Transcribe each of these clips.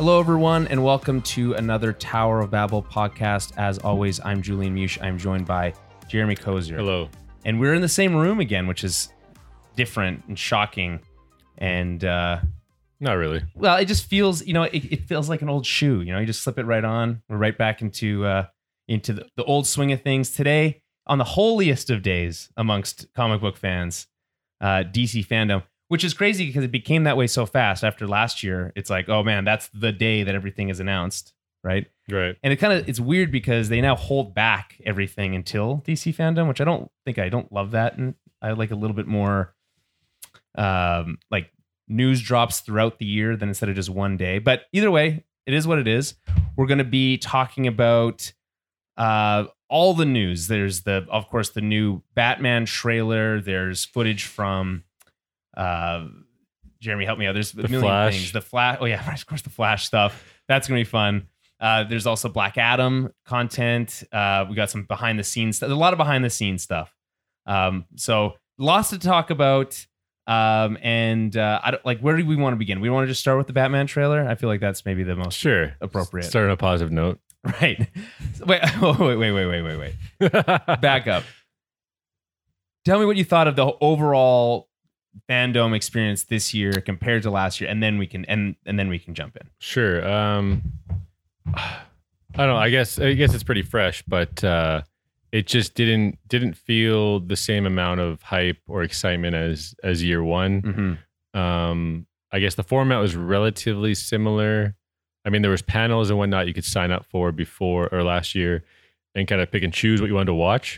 Hello, everyone, and welcome to another Tower of Babel podcast. As always, I'm Julian Mush. I'm joined by Jeremy Kozier. Hello. And we're in the same room again, which is different and shocking. And, Not really. well, it just feels, it feels like an old shoe. You just slip it right on. We're right back into the old swing of things. Today, on the holiest of days amongst comic book fans, DC fandom. Which is crazy because it became that way so fast after last year. It's like, oh man, that's the day that everything is announced, right? Right. And it's weird because they now hold back everything until DC fandom, which I don't love that. And I like a little bit more like news drops throughout the year than instead of just one day. But either way, it is what it is. We're going to be talking about all the news. There's of course, the new Batman trailer. There's footage from Jeremy, help me out. There's a million Flash. things. The Flash. Oh yeah, of course, the Flash stuff. That's gonna be fun. There's also Black Adam content. We got some behind the scenes stuff. A lot of behind the scenes stuff. So lots to talk about. I don't like. Where do we want to begin? We want to just start with the Batman trailer. I feel like that's maybe the most appropriate. Start on a positive note. Right. Wait. Back up. Tell me what you thought of the overall fandom experience this year compared to last year, and then we can then we can jump in. Sure. I don't know. I guess it's pretty fresh, but it just didn't feel the same amount of hype or excitement as year one. Mm-hmm. I guess the format was relatively similar. I mean, there was panels and whatnot you could sign up for before or last year and kind of pick and choose what you wanted to watch.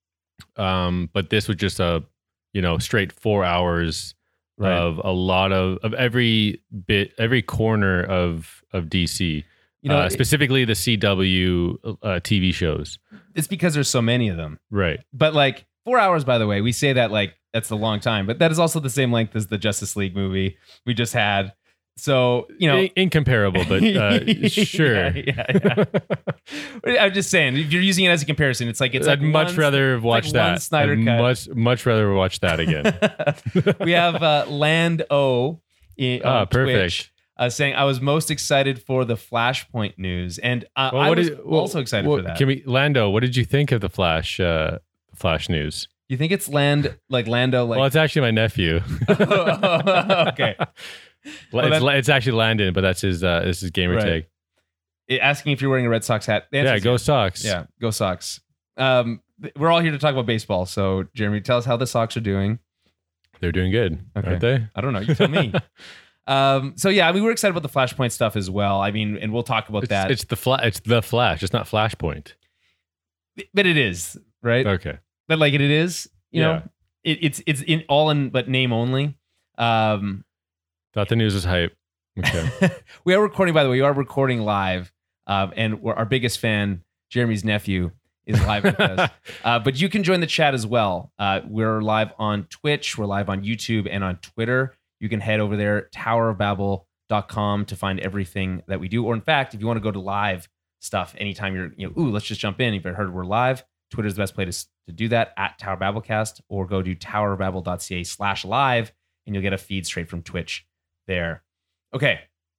But this was just a straight 4 hours of a lot of every corner of DC, specifically the CW TV shows. It's because there's so many of them. Right. But like 4 hours, by the way, we say that like that's a long time, but that is also the same length as the Justice League movie we just had. So, incomparable, but sure. Yeah. I'm just saying, if you're using it as a comparison, I'd much rather watch that. Snyder cut. Much rather watch that again. We have Land O on Twitch saying, I was most excited for the Flashpoint news. And I was also excited for that. Lando, what did you think of the Flash news? You think it's Lando? Well, it's actually my nephew. Okay. It's actually Landon, but that's his gamer tag. Asking if you're wearing a Red Sox hat. Yeah, go Sox. Yeah, go Sox. We're all here to talk about baseball. So, Jeremy, tell us how the Sox are doing. They're doing good, aren't they? I don't know. You tell me. So yeah, I mean, we're excited about the Flashpoint stuff as well. I mean, and we'll talk about that. It's the Flash. It's not Flashpoint. But it is, right? Okay. But like it is, you know, it's in all in but name only. Thought the news was hype. Okay. We are recording, by the way. We are recording live, and our biggest fan, Jeremy's nephew, is live with us. But you can join the chat as well. We're live on Twitch. We're live on YouTube and on Twitter. You can head over there, towerofbabel.com, to find everything that we do. Or in fact, if you want to go to live stuff anytime let's just jump in. If you heard we're live, Twitter's the best place to do that, at Tower Babelcast, or go to towerofbabel.ca/live, and you'll get a feed straight from Twitch there. Okay,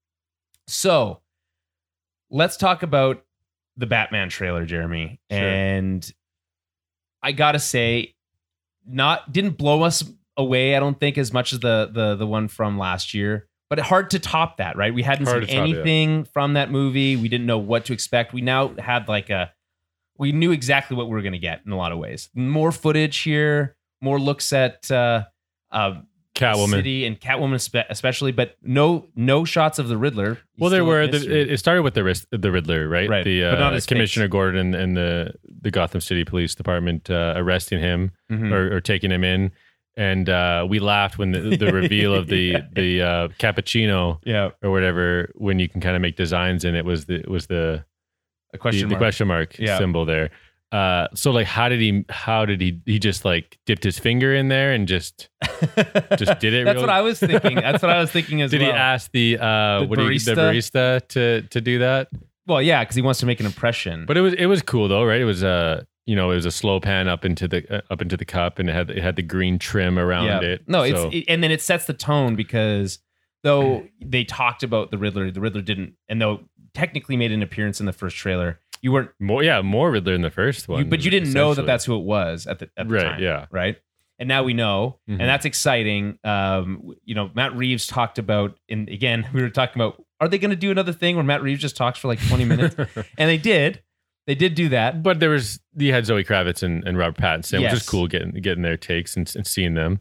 so let's talk about the Batman trailer, Jeremy. Sure. And I gotta say, didn't blow us away, I don't think, as much as the one from last year, but hard to top that, right? We hadn't seen anything from that movie. We didn't know what to expect. We now had we knew exactly what we were going to get in a lot of ways. More footage here, more looks at Catwoman City and Catwoman especially, but no shots of the Riddler. Well, there were. It started with the Riddler, right? Right. But not his Commissioner face. Gordon and the Gotham City Police Department arresting him or taking him in, and we laughed when the reveal of the cappuccino or whatever, when you can kind of make designs, and it was the question mark symbol there. So like, how did he just like dipped his finger in there and just did it? That's what I was thinking. That's what I was thinking as well. Did he ask the barista to do that? Well, yeah, because he wants to make an impression. But it was cool though, right? It was it was a slow pan up into the cup, and it had the green trim around it. No, and then it sets the tone, because though they talked about the Riddler didn't, and though technically made an appearance in the first trailer, you weren't more Riddler in the first one, but you didn't know that that's who it was at the right, time, yeah, right. And now we know, and that's exciting. Matt Reeves talked about, and again, we were talking about, are they going to do another thing where Matt Reeves just talks for like 20 minutes? And they did do that. But you had Zoe Kravitz and Robert Pattinson, Yes. which is cool getting their takes and seeing them.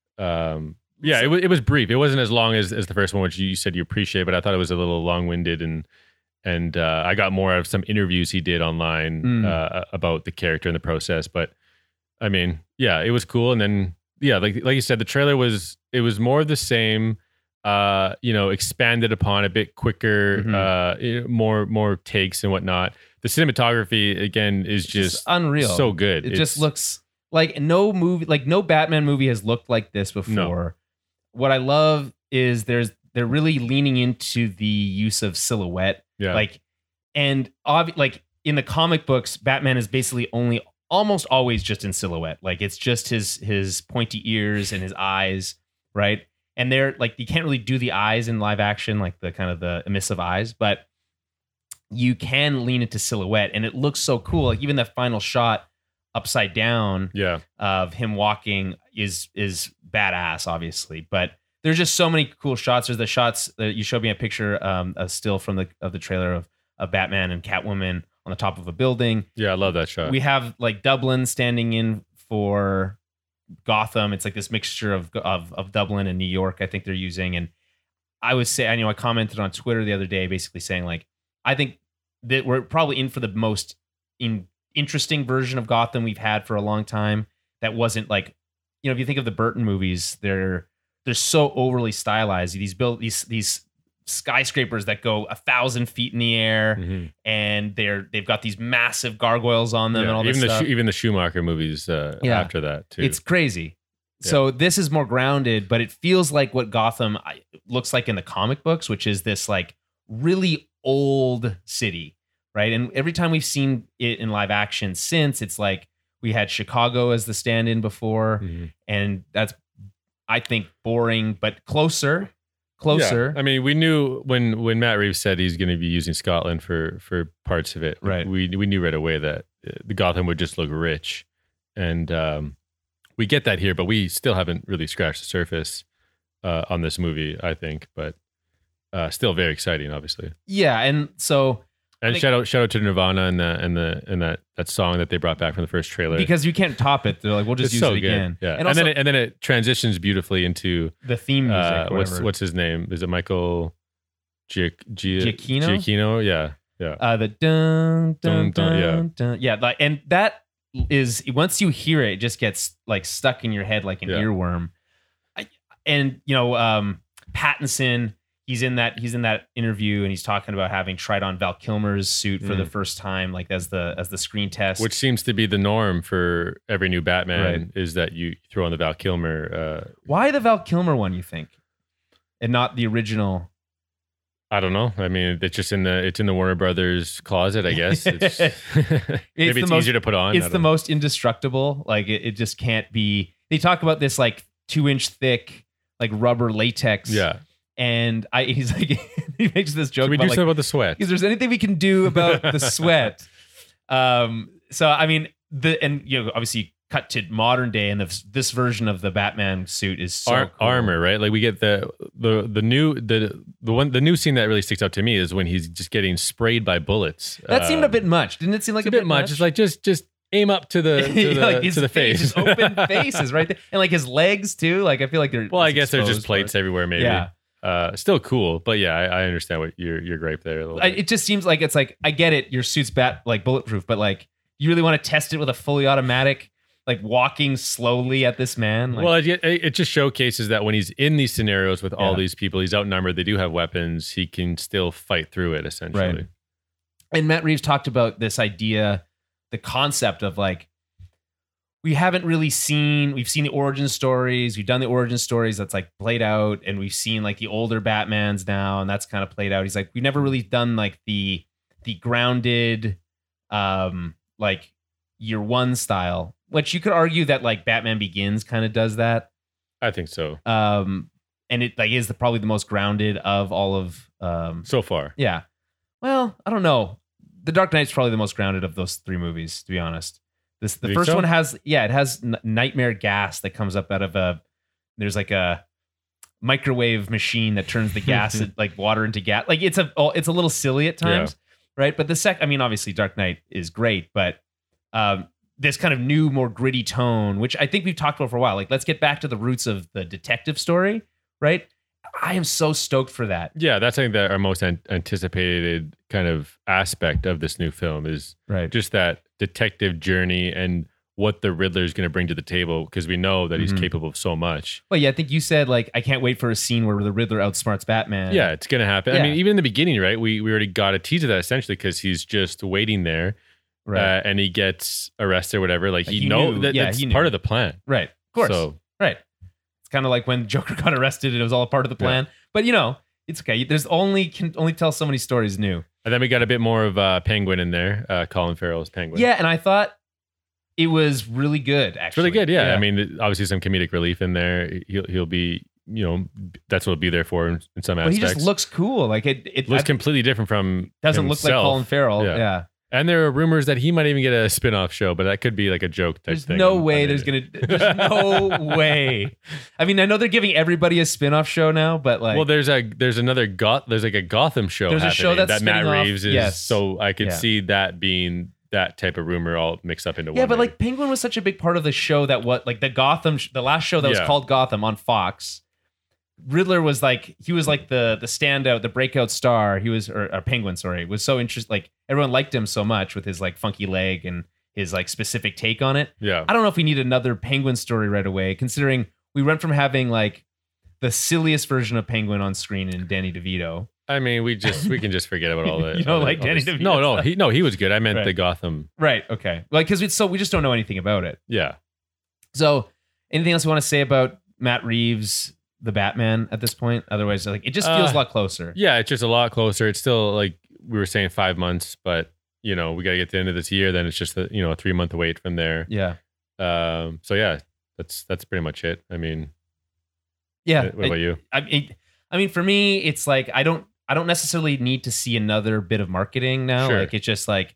It was brief. It wasn't as long as the first one, which you said you appreciate, but I thought it was a little long-winded, and I got more out of some interviews he did online about the character and the process. But I mean, yeah, it was cool. And then, yeah, like you said, the trailer was more of the same, expanded upon a bit quicker, more takes and whatnot. The cinematography, again, is just unreal. So good. It just looks like no Batman movie has looked like this before. No. What I love is they're really leaning into the use of silhouette. Yeah. In the comic books, Batman is basically almost always just in silhouette. Like, it's just his pointy ears and his eyes, right? And they're like, you can't really do the eyes in live action, like the kind of the emissive eyes, but you can lean into silhouette, and it looks so cool. Like, even that final shot upside down of him walking is badass, obviously. But there's just so many cool shots. There's the shots that you showed me a picture, a still from the trailer of Batman and Catwoman on the top of a building. Yeah, I love that shot. We have like Dublin standing in for Gotham. It's like this mixture of Dublin and New York, I think they're using. And I commented on Twitter the other day basically saying, like, I think that we're probably in for the most interesting version of Gotham we've had for a long time. That wasn't like, if you think of the Burton movies, they're so overly stylized. These skyscrapers that go 1,000 feet in the air, and they've got these massive gargoyles on them, and all this stuff. Even the Schumacher movies after that too. It's crazy. Yeah. So this is more grounded, but it feels like what Gotham looks like in the comic books, which is this like really old city, right? And every time we've seen it in live action since, it's like we had Chicago as the stand-in before, and that's, I think, boring, but closer. Yeah. I mean, we knew when Matt Reeves said he's going to be using Scotland for parts of it, right? We knew right away that the Gotham would just look rich, and we get that here, but we still haven't really scratched the surface on this movie, I think. But still very exciting, obviously. Yeah, and so. And shout out to Nirvana and that song that they brought back from the first trailer, because you can't top it. They're like, we'll just use it again. Yeah, and then it transitions beautifully into the theme music. What's his name? Is it Michael Giacchino? Giacchino? Yeah. The dun dun dun dun. Yeah, and that is, once you hear it just gets like stuck in your head like an earworm. Pattinson. He's in that interview, and he's talking about having tried on Val Kilmer's suit for the first time, like as the screen test, which seems to be the norm for every new Batman, right? Is that you throw on the Val Kilmer? Why the Val Kilmer one, you think, and not the original? I don't know. I mean, it's in the Warner Brothers closet, I guess. Maybe it's easier to put on. It's the most indestructible. Like it just can't be. They talk about this like 2-inch thick like rubber latex. Yeah. And he's like, he makes this joke. Can we do something about the sweat? Is there anything we can do about the sweat? So I mean, obviously cut to modern day, and this version of the Batman suit is so cool. Armor, right? Like we get the new scene that really sticks out to me is when he's just getting sprayed by bullets. That seemed a bit much, didn't it? Seem like a bit much. It's like just aim up to the to the face. His open face is right there, and like his legs too. Like I feel like they're I guess there's just plates everywhere. Maybe. Yeah. Still cool, but yeah, I understand what your gripe there. It just seems like it's like, I get it, your suit's bulletproof, but like, you really want to test it with a fully automatic, like walking slowly at this man? Like, well, it just showcases that when he's in these scenarios with all these people, he's outnumbered. They do have weapons. He can still fight through it, essentially. Right. And Matt Reeves talked about this idea, the concept of like, we've seen the origin stories. We've done the origin stories that's like played out, and we've seen like the older Batmans now, and that's kind of played out. He's like, we've never really done like the grounded, like year one style, which you could argue that like Batman Begins kind of does that. I think so. and it like is probably the most grounded of all of so far. Yeah. Well, I don't know. The Dark Knight's probably the most grounded of those three movies, to be honest. The first one has it has nightmare gas that comes up out of there's like a microwave machine that turns the gas like water into gas. Like it's a little silly at times, right? But I mean, obviously Dark Knight is great, but this kind of new, more gritty tone, which I think we've talked about for a while. Like, let's get back to the roots of the detective story, right? I am so stoked for that. Yeah, that's I think that our most anticipated kind of aspect of this new film is just that detective journey and what the Riddler is going to bring to the table, because we know that he's capable of so much. Well, yeah, I think you said like, I can't wait for a scene where the Riddler outsmarts Batman. Yeah, it's going to happen. I mean, even in the beginning, right? We already got a tease of that essentially because he's just waiting there, and he gets arrested or whatever. Like he knows that's part of the plan, right? Of course, It's kind of like when Joker got arrested and it was all a part of the plan. But it's okay. There's can only tell so many stories new. And then we got a bit more of Penguin in there, Colin Farrell's Penguin. Yeah, and I thought it was really good, actually. It's really good, yeah. I mean, obviously some comedic relief in there. He'll be, that's what he'll be there for in some aspects. But he just looks cool. Like it looks completely different from doesn't himself. Look like Colin Farrell. Yeah. And there are rumors that he might even get a spin-off show, but that could be like a joke type there's thing. No way there's no way. I mean, I know they're giving everybody a spin-off show now, but like, well, there's like a Gotham show. There's a show that Matt Reeves is. Yes. So I could see that being that type of rumor all mixed up into one. Yeah, but like Penguin was such a big part of the show that the last show that was called Gotham on Fox. Riddler was like the standout, the breakout star. He was or Penguin, sorry, was so interesting. Like everyone liked him so much with his like funky leg and his like specific take on it. Yeah, I don't know if we need another Penguin story right away, considering we went from having like the silliest version of Penguin on screen in Danny DeVito. I mean, we can just forget about all that. You don't like Danny DeVito? No, he was good. I meant the Gotham. Right. Okay. Like because we just don't know anything about it. Yeah. So, anything else you want to say about Matt Reeves, the Batman at this point? Otherwise, like it just feels a lot closer. Yeah, it's just a lot closer. It's still like we were saying 5 months, but we got to get to the end of this year. Then it's just a 3-month wait from there. Yeah. So yeah, that's pretty much it. I mean, yeah. What about you? I mean, for me, it's like I don't necessarily need to see another bit of marketing now. Sure. Like it's just like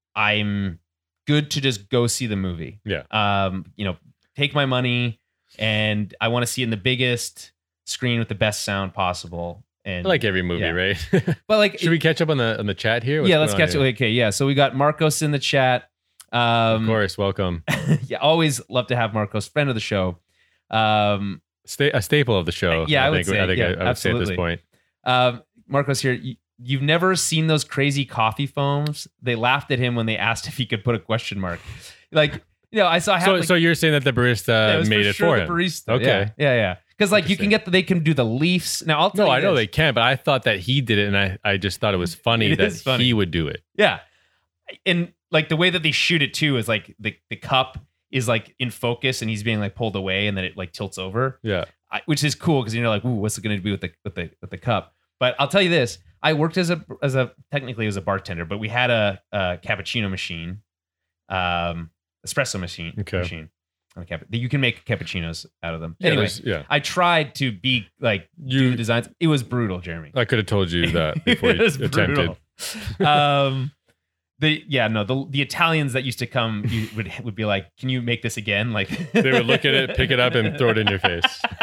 I'm good to just go see the movie. Yeah. Take my money. And I want to see it in the biggest screen with the best sound possible. And like every movie, right? But like, should we catch up on the chat here? What's let's catch up. Okay, yeah. So we got Marcos in the chat. Of course, welcome. Yeah, always love to have Marcos, friend of the show. A staple of the show. Yeah, I would say at this point. Marcos here. You've never seen those crazy coffee foams? They laughed at him when they asked if he could put a question mark. Like. I saw. So you're saying that the barista made it for him? The barista. Okay. Yeah. Because like they can do the Leafs. Now I'll tell you. No, I know they can, but I thought that he did it, and I just thought it was funny he would do it. Yeah, and like the way that they shoot it too is like the cup is like in focus, and he's being like pulled away, and then it like tilts over. Yeah, which is cool because you're like, ooh, what's it going to be with the cup? But I'll tell you this: I worked as a technically as a bartender, but we had a cappuccino machine. Espresso machine. You can make cappuccinos out of them. Anyway, I tried to be like do the designs. It was brutal, Jeremy. I could have told you that before you attempted. The Italians that used to come would be like, "Can you make this again?" Like they would look at it, pick it up, and throw it in your face.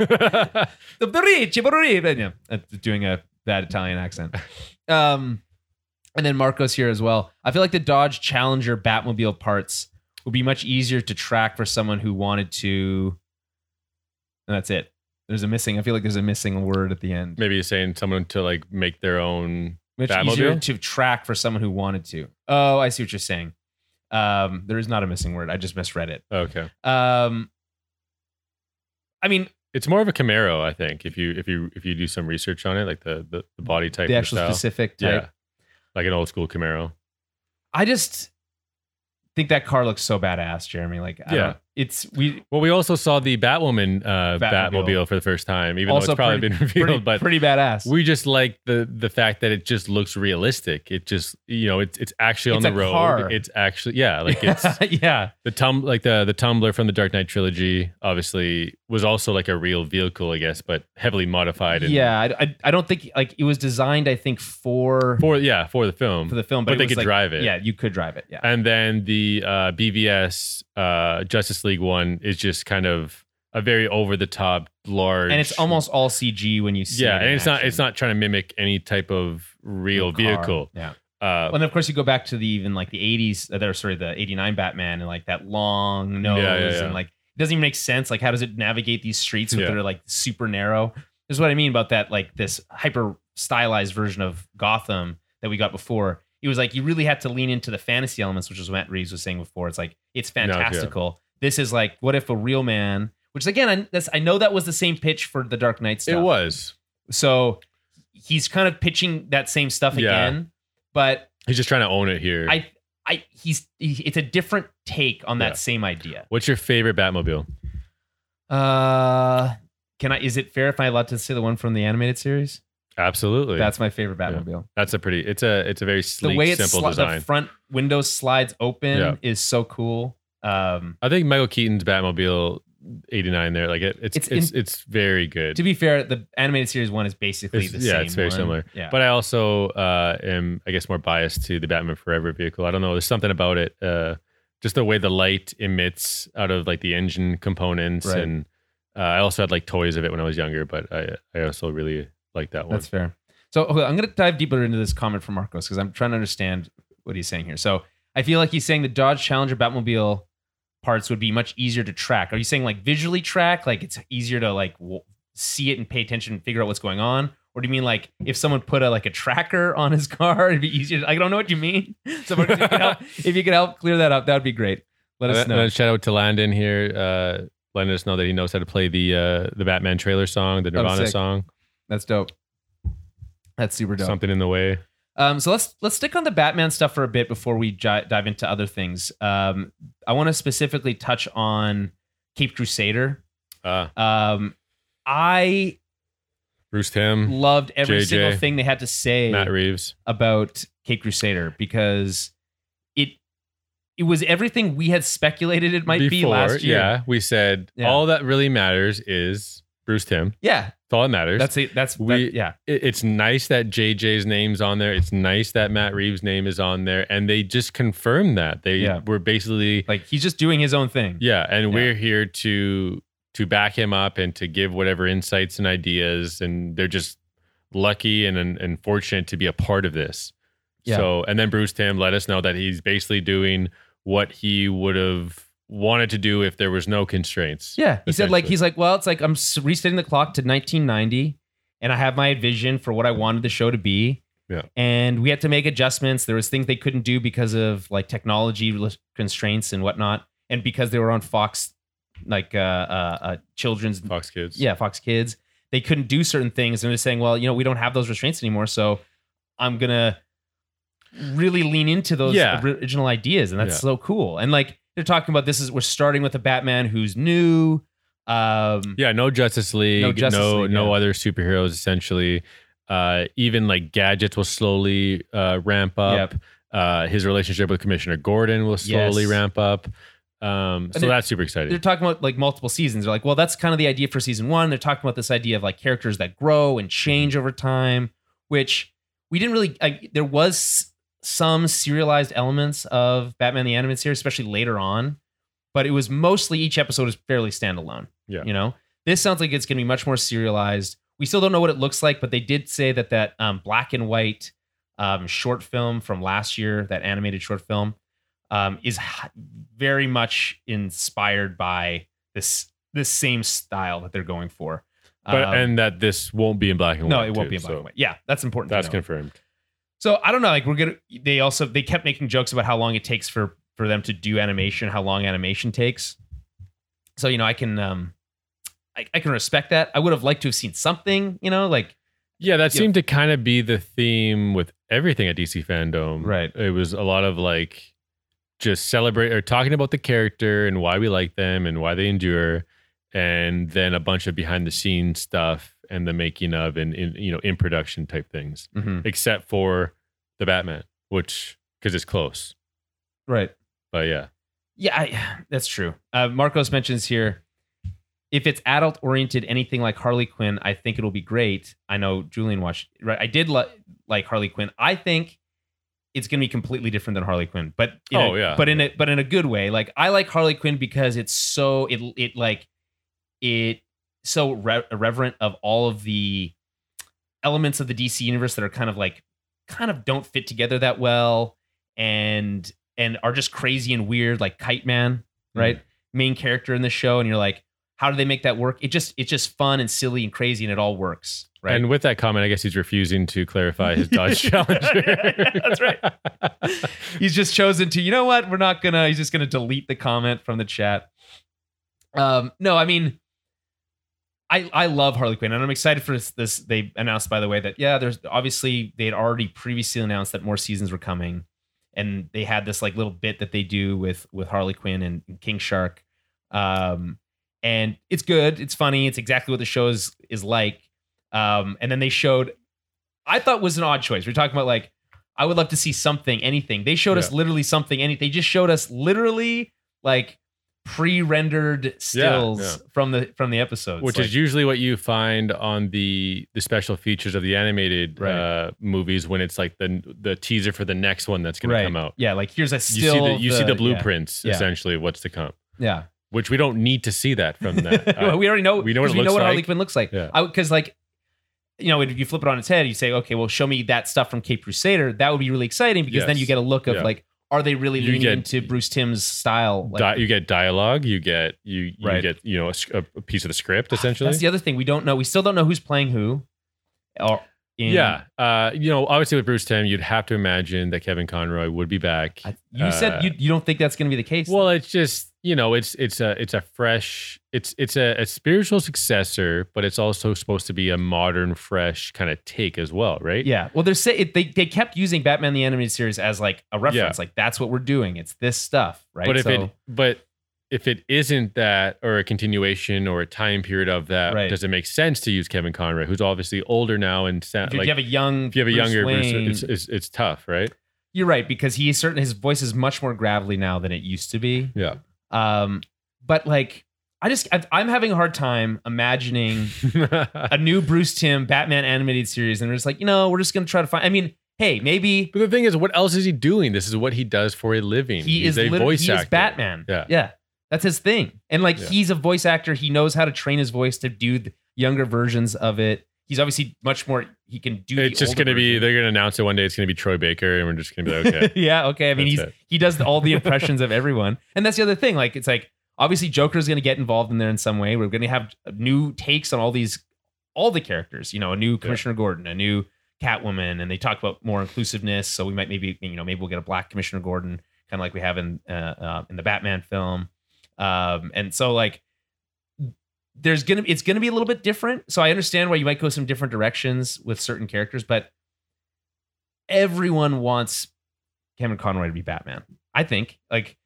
Doing a bad Italian accent. And then Marcos here as well. I feel like the Dodge Challenger Batmobile parts would be much easier to track for someone who wanted to. And that's it. I feel like there's a missing word at the end. Maybe you're saying someone to like make their own much Batmobile? Easier to track for someone who wanted to. Oh, I see what you're saying. There is not a missing word. I just misread it. Okay. I mean, it's more of a Camaro, I think. If you do some research on it, like the body type, the actual specific type, like an old school Camaro. I just think that car looks so badass, Jeremy. Like, we also saw the Batwoman Batmobile for the first time, even though it's probably been revealed. But pretty badass. We just like the fact that it just looks realistic. It just it's actually on the road. Car. It's actually it's yeah. The Tumbler from the Dark Knight trilogy obviously was also like a real vehicle, I guess, but heavily modified. I don't think like it was designed. I think for the film but they could drive it. Yeah, you could drive it. Yeah, and then the BVS Justice League one is just kind of a very over the top, large, and it's almost all CG when you see it. Yeah, and it's not trying to mimic any type of real vehicle. Yeah. And of course you go back to the 80s, the 89 Batman and like that long nose and like it doesn't even make sense. Like how does it navigate these streets that are like super narrow? This is what I mean about that, like this hyper stylized version of Gotham that we got before. It was like you really had to lean into the fantasy elements, which is what Matt Reeves was saying before. It's like it's fantastical. This is like, what if a real man? Which again, I know that was the same pitch for the Dark Knight stuff. It was. So he's kind of pitching that same stuff again, but he's just trying to own it here. It's a different take on that same idea. What's your favorite Batmobile? Is it fair if I'm allowed to say the one from the animated series? Absolutely. That's my favorite Batmobile. Yeah. That's it's a very sleek, the way simple design. The front window slides open is so cool. I think Michael Keaton's Batmobile 89 there, like it's very good. To be fair, the animated series one is basically the same. Yeah, it's very similar. Yeah. But I also am, I guess, more biased to the Batman Forever vehicle. I don't know. There's something about it. Just the way the light emits out of like the engine components. Right. And I also had like toys of it when I was younger, but I also really like that one. That's fair. So I'm going to dive deeper into this comment from Marcos because I'm trying to understand what he's saying here. So I feel like he's saying the Dodge Challenger Batmobile parts would be much easier to track. Are you saying like visually track, like it's easier to like see it and pay attention and figure out what's going on? Or do you mean like if someone put a tracker on his car, it'd be easier? I don't know what you mean. So if you could help clear that up, that would be great. Let us know. Shout out to Landon here, letting us know that he knows how to play the Batman trailer song, the Nirvana song. That's dope. That's super dope. Something in the way. So let's stick on the Batman stuff for a bit before we dive into other things. I want to specifically touch on Caped Crusader. I Bruce Timm loved every JJ, single thing they had to say Matt Reeves about Caped Crusader because it was everything we had speculated it might be last year. Yeah, we said all that really matters is Bruce Timm. Yeah. That's all that matters. It's nice that JJ's name's on there. It's nice that Matt Reeves' name is on there. And they just confirmed that. They were basically like he's just doing his own thing. Yeah. And we're here to back him up and to give whatever insights and ideas. And they're just lucky and fortunate to be a part of this. Yeah. So, and then Bruce Timm let us know that he's basically doing what he would have wanted to do if there was no constraints. Yeah. He said he's like, well, it's like I'm resetting the clock to 1990 and I have my vision for what I wanted the show to be. Yeah. And we had to make adjustments. There was things they couldn't do because of like technology constraints and whatnot. And because they were on Fox, like children's Fox Kids. Yeah. Fox Kids. They couldn't do certain things. And they're saying, well, we don't have those restraints anymore. So I'm going to really lean into those original ideas. And that's so cool. And like, they're talking about we're starting with a Batman who's new. No Justice League, no other superheroes essentially. Even like gadgets will slowly ramp up. Yep. His relationship with Commissioner Gordon will slowly ramp up. So that's super exciting. They're talking about like multiple seasons. They're like, well, that's kind of the idea for season one. They're talking about this idea of like characters that grow and change over time, which we didn't really. There was some serialized elements of Batman the Animated Series, especially later on, but it was mostly each episode is fairly standalone. Yeah. This sounds like it's going to be much more serialized. We still don't know what it looks like, but they did say that black and white short film from last year, that animated short film, is very much inspired by this same style that they're going for. And that this won't be in black and white. No, it won't be in black and white. Yeah, that's important. That's confirmed. So I don't know. Like they kept making jokes about how long it takes for them to do animation, how long animation takes. So I can respect that. I would have liked to have seen something. That seemed to kind of be the theme with everything at DC Fandom. Right. It was a lot of like just celebrate or talking about the character and why we like them and why they endure, and then a bunch of behind the scenes stuff and the making of and in production type things, except for the Batman, which because it's close, right? But yeah, that's true. Marcos mentions here, if it's adult oriented, anything like Harley Quinn, I think it'll be great. I know Julian watched, right? I did like Harley Quinn. I think it's going to be completely different than Harley Quinn, but in a good way. Like I like Harley Quinn because it's so irreverent of all of the elements of the DC universe that are kind of don't fit together that well and are just crazy and weird, like Kite Man, right? Main character in the show, and you're like, how do they make that work? It's just fun and silly and crazy, and it all works. Right. And with that comment, I guess he's refusing to clarify his Dodge Challenger. That's right. He's just chosen to, you know what? He's just gonna delete the comment from the chat. No, I mean, I love Harley Quinn, and I'm excited for this. They announced, by the way, that there's obviously they had already previously announced that more seasons were coming, and they had this like little bit that they do with Harley Quinn and King Shark, and it's good, it's funny, it's exactly what the show is like. And then they showed, I thought was an odd choice. We're talking about like, I would love to see something, anything. They showed us literally something, anything. They just showed us literally like pre-rendered stills from the episodes, which is usually what you find on the special features of the animated movies when it's like the teaser for the next one that's going to come out. Yeah, like here's a still. You see the blueprints essentially of what's to come. Yeah, which we don't need to see that from that. Well, we already know. We know what Harley Quinn looks like. Yeah. Because like, if you flip it on its head, you say, okay, well, show me that stuff from Cape Crusader. That would be really exciting because then you get a look of like, are they really leaning into Bruce Timm's style? Like, you get dialogue, you get a piece of the script essentially. That's the other thing we don't know. We still don't know who's playing who. Obviously with Bruce Timm, you'd have to imagine that Kevin Conroy would be back. You said you don't think that's going to be the case. Well, it's just it's a fresh, it's a spiritual successor, but it's also supposed to be a modern, fresh kind of take as well, right? Yeah. Well, they kept using Batman the Animated Series as like a reference, like that's what we're doing. It's this stuff, right? But if it isn't that, or a continuation or a time period of that, does it make sense to use Kevin Conroy, who's obviously older now and if you have a younger Bruce, it's tough, right? You're right, because his voice is much more gravelly now than it used to be. Yeah. But like, I'm having a hard time imagining a new Bruce Timm Batman animated series, and we're just like, we're just gonna try to find. I mean, hey, maybe. But the thing is, what else is he doing? This is what he does for a living. He's a voice actor. He is Batman. Yeah. That's his thing. And like, he's a voice actor. He knows how to train his voice to do the younger versions of it. He's obviously much more, he can do it's just going to be, they're going to announce it one day. It's going to be Troy Baker, and we're just going to be like, okay. Yeah, okay. I mean, he does all the impressions of everyone. And that's the other thing. Like, it's like, obviously Joker's going to get involved in there in some way. We're going to have new takes on all the characters, a new Commissioner Gordon, a new Catwoman, and they talk about more inclusiveness. So we might maybe we'll get a black Commissioner Gordon, kind of like we have in the Batman film. And so like, it's gonna be a little bit different. So I understand why you might go some different directions with certain characters, but everyone wants Kevin Conroy to be Batman. I think like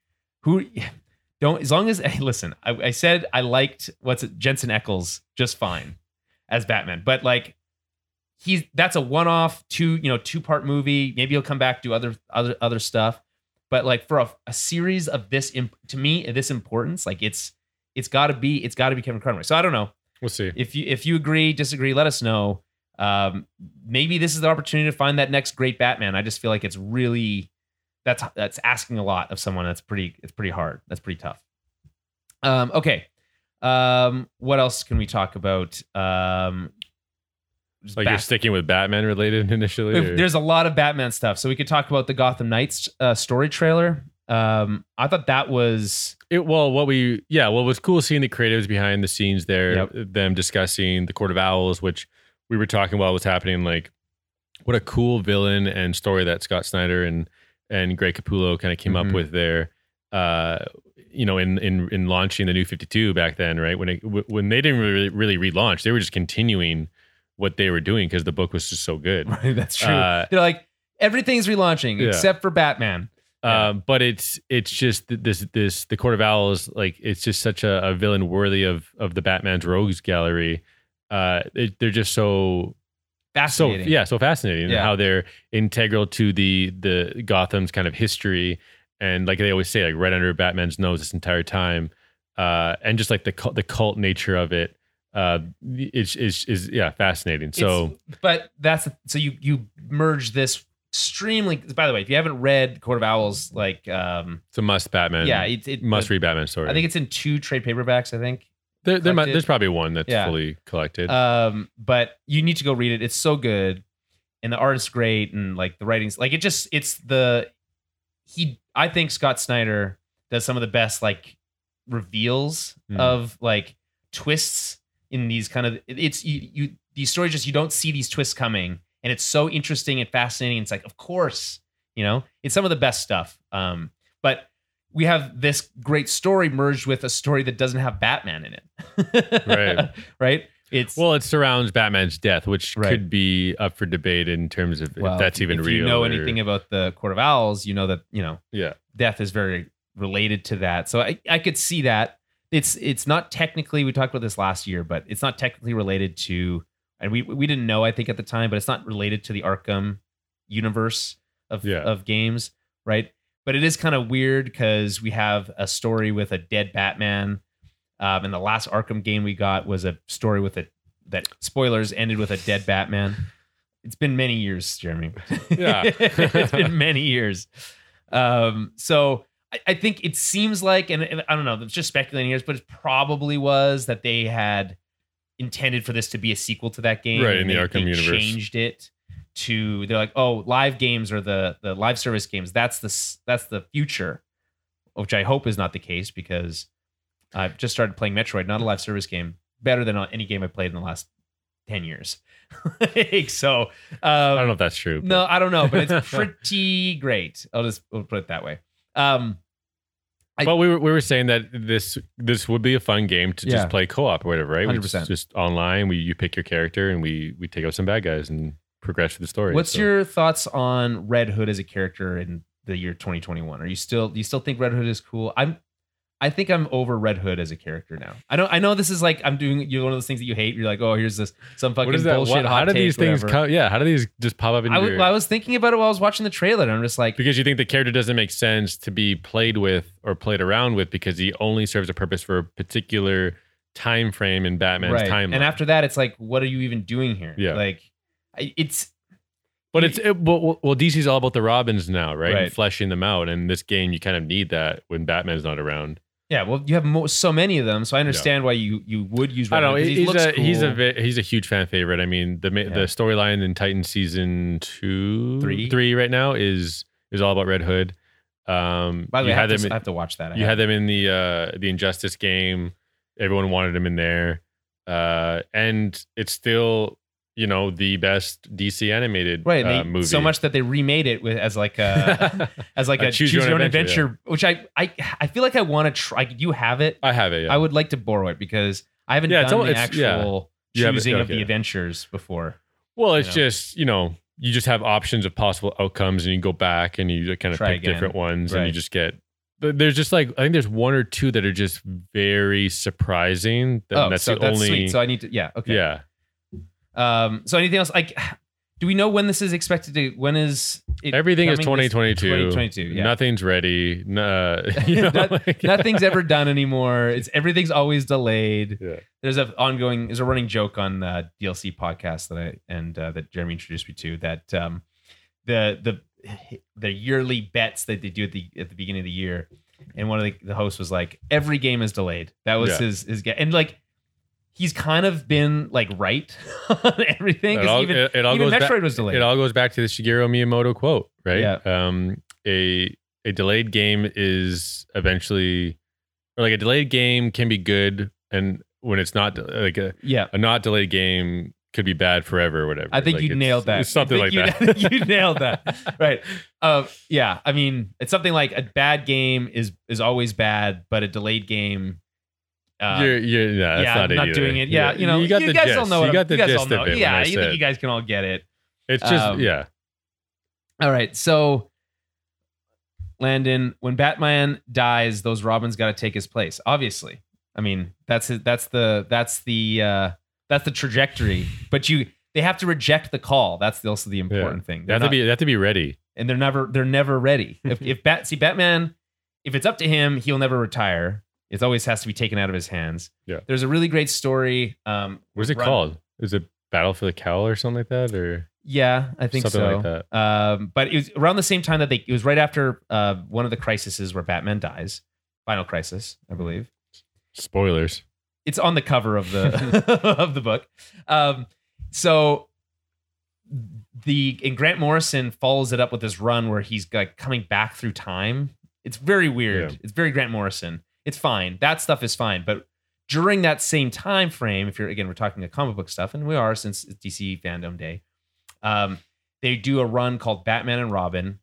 as long as, hey, listen, I said I liked Jensen Ackles just fine as Batman, but like that's a one-off 2-part movie. Maybe he'll come back, do other stuff. But like for a series of this, to me, this importance, like it's got to be Kevin Conroy. So I don't know. We'll see. If you agree, disagree, let us know. Maybe this is the opportunity to find that next great Batman. I just feel like it's really that's asking a lot of someone. It's pretty hard. That's pretty tough. Okay. What else can we talk about? You're sticking with Batman related initially? There's a lot of Batman stuff. So we could talk about the Gotham Knights story trailer. I thought that was... what was cool seeing the creatives behind the scenes there, them discussing the Court of Owls, which we were talking while it was happening. Like, what a cool villain and story that Scott Snyder and Greg Capullo kind of came up with there. In launching the New 52 back then, right? When they didn't really relaunch, they were just continuing what they were doing because the book was just so good. Right, that's true. They're like, everything's relaunching except for Batman. But it's just this the Court of Owls, like it's just such a villain worthy of the Batman's rogues gallery. They're just so fascinating. So fascinating, and how they're integral to the Gotham's kind of history, and like they always say, like right under Batman's nose this entire time, and just like the cult nature of it. Is fascinating. So you merge this extremely. By the way, if you haven't read Court of Owls, like it's a must Batman. Yeah, it must read Batman story. I think it's in 2 trade paperbacks. I think there's probably one that's fully collected. But you need to go read it. It's so good, and the art is great, and like the writing's like I think Scott Snyder does some of the best like reveals of like twists in these kind of these stories. Just you don't see these twists coming, and it's so interesting and fascinating. It's like, of course, it's some of the best stuff. But we have this great story merged with a story that doesn't have Batman in it. Right. It surrounds Batman's death, which could be up for debate in terms of if that's even real. If you know anything about the Court of Owls, you know that death is very related to that. So I could see that. It's not technically, we talked about this last year, but it's not technically related to, and we didn't know, I think at the time, but it's not related to the Arkham universe of games, right? But it is kind of weird because we have a story with a dead Batman. And the last Arkham game we got was a story that spoilers ended with a dead Batman. It's been many years, Jeremy. Yeah. It's been many years. So I think it seems like, and I don't know, it's just speculating here, but it probably was that they had intended for this to be a sequel to that game. Right, in the Arkham universe. Changed it to, they're like, oh, live games or the live service games, that's the future, which I hope is not the case because I've just started playing Metroid, not a live service game, better than any game I've played in the last 10 years. So I don't know if that's true. No, I don't know, but it's pretty great. We'll put it that way. But we were saying that this would be a fun game to just play co-op or whatever, right? 100%. Just online. You pick your character and we take out some bad guys and progress through the story. What's your thoughts on Red Hood as a character in the year 2021? Do you still think Red Hood is cool? I think I'm over Red Hood as a character now. I know this is like you're one of those things that you hate. You're like, oh, here's some fucking bullshit. How do these things come? Yeah, how do these just pop up in your... I was thinking about it while I was watching the trailer, and I'm just like, because you think the character doesn't make sense to be played with or played around with because he only serves a purpose for a particular time frame in Batman's timeline. And after that, it's like, what are you even doing here? Yeah, like it's. But DC's all about the Robins now, right? And fleshing them out. And this game, you kind of need that when Batman's not around. Yeah, well, you have so many of them, so I understand why you would use Red Hood. I don't know. He's a huge fan favorite. I mean, the storyline in Titan season 3 right now is all about Red Hood. By the way, I have to watch that. You had them in the Injustice game. Everyone wanted him in there, and it's still the best DC animated movie. So much that they remade it as like a choose your own adventure, which I feel like I want to try. You have it. I have it. Yeah. I would like to borrow it because I haven't done the actual choosing of the adventures before. Well, it's just you just have options of possible outcomes, and you go back and you kind of pick different ones, and you just get. There's just I think there's 1 or 2 that are just very surprising. That's sweet. So I need to. Okay. Yeah. So anything else? Like, do we know when this is expected to? When is it? Everything is 2022. 2022. Yeah. Nothing's ready. Nothing's ever done anymore. Everything's always delayed. Yeah. There's a running joke on the DLC podcast that Jeremy introduced me to, that the yearly bets that they do at the beginning of the year, and one of the hosts was like, every game is delayed. That was his and like. He's kind of been like right on everything. Even Metroid was delayed. It all goes back to the Shigeru Miyamoto quote, right? Yeah. A delayed game is eventually, or like a delayed game can be good, and when it's not like a not delayed game could be bad forever or whatever. I think you nailed that. It's something like that. You nailed that. Right. Yeah. I mean, it's something like a bad game is always bad, but a delayed game. That's not doing it. Yeah, you got the guys gist. all know. You got the gist of it. Yeah, I think you guys can all get it. It's just All right, so Landon, when Batman dies, those Robins got to take his place. Obviously, I mean that's the trajectory. But they have to reject the call. That's also the important thing. They have to be ready, and they're never ready. if Batman, if it's up to him, he'll never retire. It always has to be taken out of his hands. Yeah. There's a really great story. What's it called? Is it Battle for the Cowl or something like that, or? Yeah, I think something so. like that. But it was around the same time that it was right after one of the crises where Batman dies. Final Crisis, I believe. Spoilers. It's on the cover of the of the book. So Grant Morrison follows it up with this run where he's like coming back through time. It's very weird. Yeah. It's very Grant Morrison. It's fine. That stuff is fine. But during that same time frame, if we're talking about comic book stuff, and we are since it's DC Fandom Day, they do a run called Batman and Robin,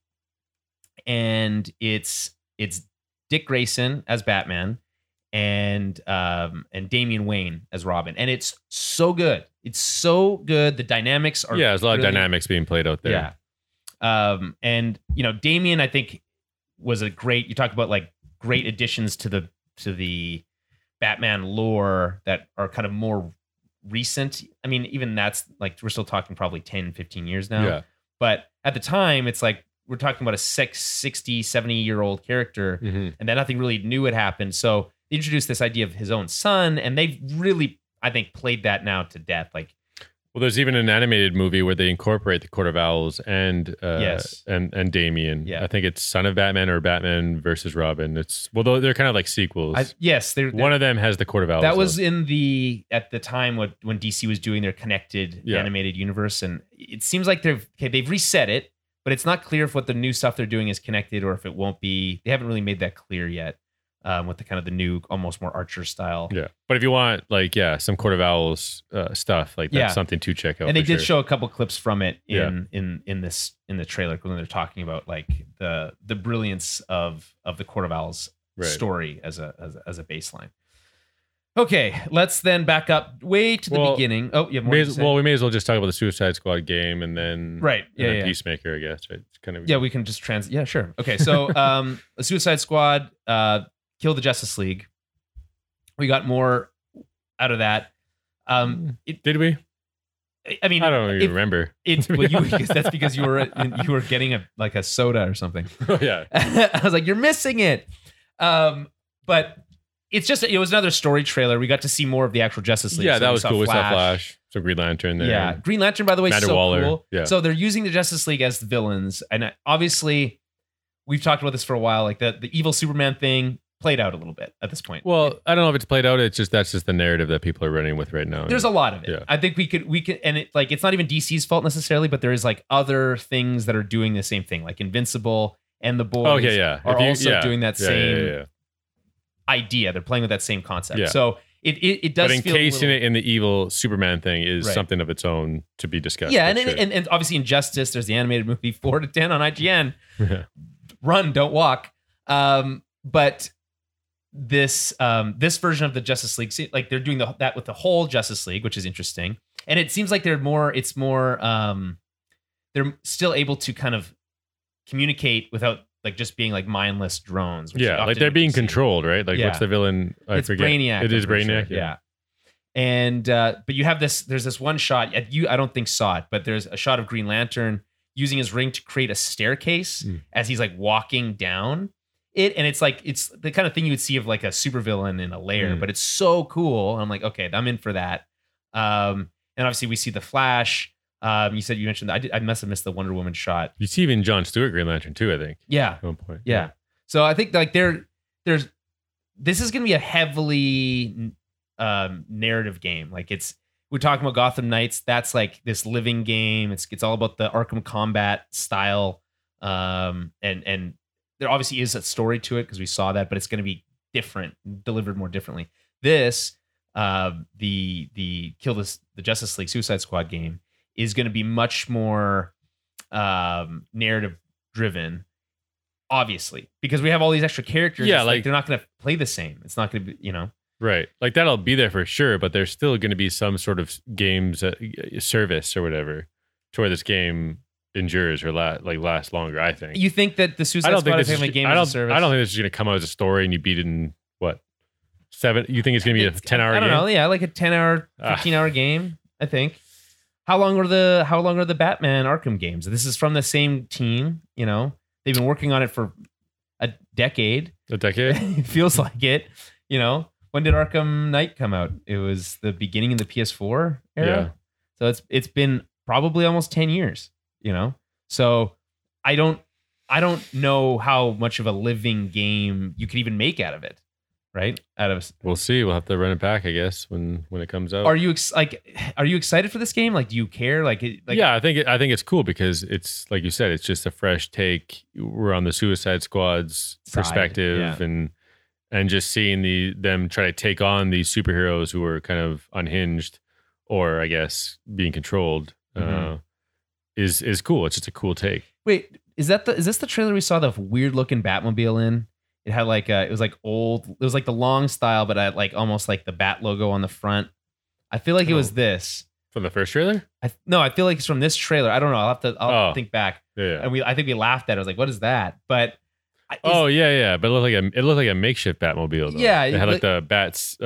and it's Dick Grayson as Batman and Damian Wayne as Robin, and it's so good. It's so good. The dynamics are there's a lot of dynamics being played out there. Yeah, and Damian, I think, was a great. You talk about like great additions to the Batman lore that are kind of more recent. I mean, even that's like, we're still talking probably 10, 15 years now. Yeah. But at the time, it's like, we're talking about a 60, 70-year-old character, and then nothing really new had happened. So they introduced this idea of his own son, and they've really, I think, played that now to death. Like, well, there's even an animated movie where they incorporate the Court of Owls and Damian. Yeah. I think it's Son of Batman or Batman versus Robin. They're kind of like sequels. They're one of them has the Court of Owls. That was at the time when DC was doing their connected animated universe, and it seems like they've reset it, but it's not clear if what the new stuff they're doing is connected or if it won't be. They haven't really made that clear yet. With the kind of the new, almost more Archer style. Yeah. But if you want some Court of Owls stuff, like that's something to check out. And they did show a couple clips from it in the trailer when they're talking about like the brilliance of the Court of Owls story as a baseline. Okay, let's then back up way to the beginning. Oh, you have more to say? We may as well just talk about the Suicide Squad game and then Peacemaker, I guess. Right? It's kind of we can just Yeah, sure. Okay, so the Suicide Squad killed the Justice League. We got more out of that. Did we? I mean, I don't even remember. That's because you were getting a soda or something. Oh yeah. I was like, you're missing it. But it was another story trailer. We got to see more of the actual Justice League. Yeah, that was cool. We saw Flash. So Green Lantern there. Yeah, Green Lantern, by the way, Matter so Waller. Cool. Yeah. So they're using the Justice League as the villains, and obviously, we've talked about this for a while. Like the evil Superman thing played out a little bit at this point. Well, I don't know if it's played out. That's just the narrative that people are running with right now. There's a lot of it. Yeah. I think we could, and it's not even DC's fault necessarily, but there is like other things that are doing the same thing, like Invincible and the Boys are also doing that same idea. They're playing with that same concept. Yeah. So it does. But encasing it in the evil Superman thing is something of its own to be discussed. Yeah, and obviously Injustice. There's the animated movie 4 to 10 on IGN. Run, don't walk. But this version of the Justice League, like they're doing that with the whole Justice League, which is interesting. And it seems like they're still able to kind of communicate without like just being like mindless drones. Like they're being controlled, right? Like what's the villain? I forget. Brainiac. It is Brainiac. Sure. Yeah. And but you have there's this one shot. I don't think saw it, but there's a shot of Green Lantern using his ring to create a staircase as he's like walking down it, and it's the kind of thing you would see of like a supervillain in a lair, but it's so cool. And I'm like, okay, I'm in for that. And obviously we see the Flash. You mentioned that I must have missed the Wonder Woman shot. You see even Jon Stewart Green Lantern too, I think. Yeah. At one point. Yeah. So I think like this is going to be a heavily narrative game. Like we're talking about Gotham Knights. That's like this living game. It's all about the Arkham Combat style. And there obviously is a story to it because we saw that, but it's going to be different, delivered more differently. This, the Justice League Suicide Squad game is going to be much more narrative driven, obviously, because we have all these extra characters. Yeah, like they're not going to play the same. It's not going to be, Right. Like that'll be there for sure, but there's still going to be some sort of games service or whatever to where this game endures or last longer. I think. You think that the Suicide Squad is having a game as a service? I don't think this is going to come out as a story and you beat it in what 7? You think it's going to be a 10-hour game? I don't know. Yeah, like a 10-hour, 15-hour game. I think. How long are the Batman Arkham games? This is from the same team. You know, they've been working on it for a decade. A decade? It feels like it. You know, when did Arkham Knight come out? It was the beginning of the PS4 era. Yeah. So it's been probably almost 10 years. You know, so I don't know how much of a living game you could even make out of it. Right? We'll see. We'll have to run it back, I guess, when it comes out. Are you excited for this game? Like, do you care? Yeah, I think it's cool because it's like you said, it's just a fresh take. We're on the Suicide Squad's perspective, and just seeing them try to take on these superheroes who are kind of unhinged, or I guess being controlled, is cool. It's just a cool take. Wait, is this the trailer we saw the weird looking Batmobile in? It had it was like old. It was like the long style, but I had like almost like the Bat logo on the front. I feel like it was this from the first trailer. I feel like it's from this trailer. I don't know. I'll have to think back. Yeah. And I think we laughed at it. I was like, "What is that?" But but it looked like a makeshift Batmobile. Though. Yeah, it had like the Bat's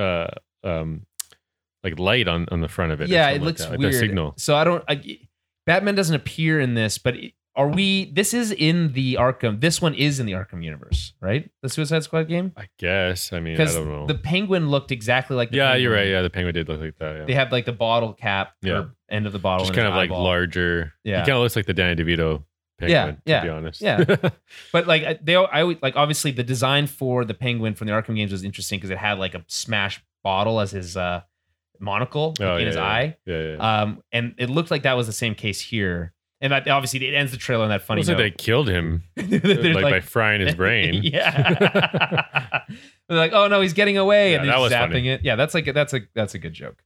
like light on the front of it. Yeah, it looks like weird. The signal. So Batman doesn't appear in this, but. This is in the Arkham. This one is in the Arkham universe, right? The Suicide Squad game? I guess. I mean, I don't know. The Penguin looked exactly like the Penguin. You're right. Yeah, the Penguin did look like that. Yeah. They have like the bottle cap or end of the bottle. Just kind of like larger. Yeah. He kind of looks like the Danny DeVito Penguin, to be honest. Yeah. But like obviously the design for the Penguin from the Arkham games was interesting because it had like a smashed bottle as his monocle in his eye. Yeah. And it looked like that was the same case here. And that obviously it ends the trailer on that funny note. Like they killed him by frying his brain. Yeah. They're like, oh no, he's getting away, and they're zapping funny. it. Yeah, that's a good joke.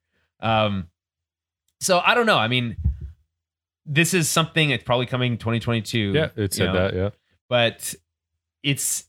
So I don't know. I mean, this is something it's probably coming 2022. Yeah, it said that. Yeah, but it's.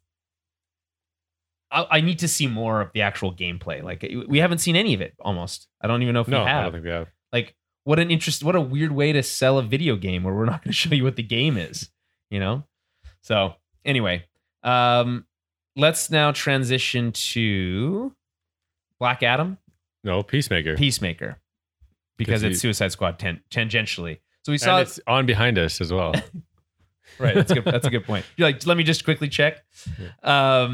I need to see more of the actual gameplay. Like we haven't seen any of it. Almost. I don't even know if we have. I don't think we have. Like. What a weird way to sell a video game where we're not going to show you what the game is, you know? So anyway, let's now transition to Black Adam. No, Peacemaker. Because it's Suicide Squad tangentially. So we saw it's on behind us as well. Right. That's good. That's a good point. You're like, let me just quickly check. Yeah.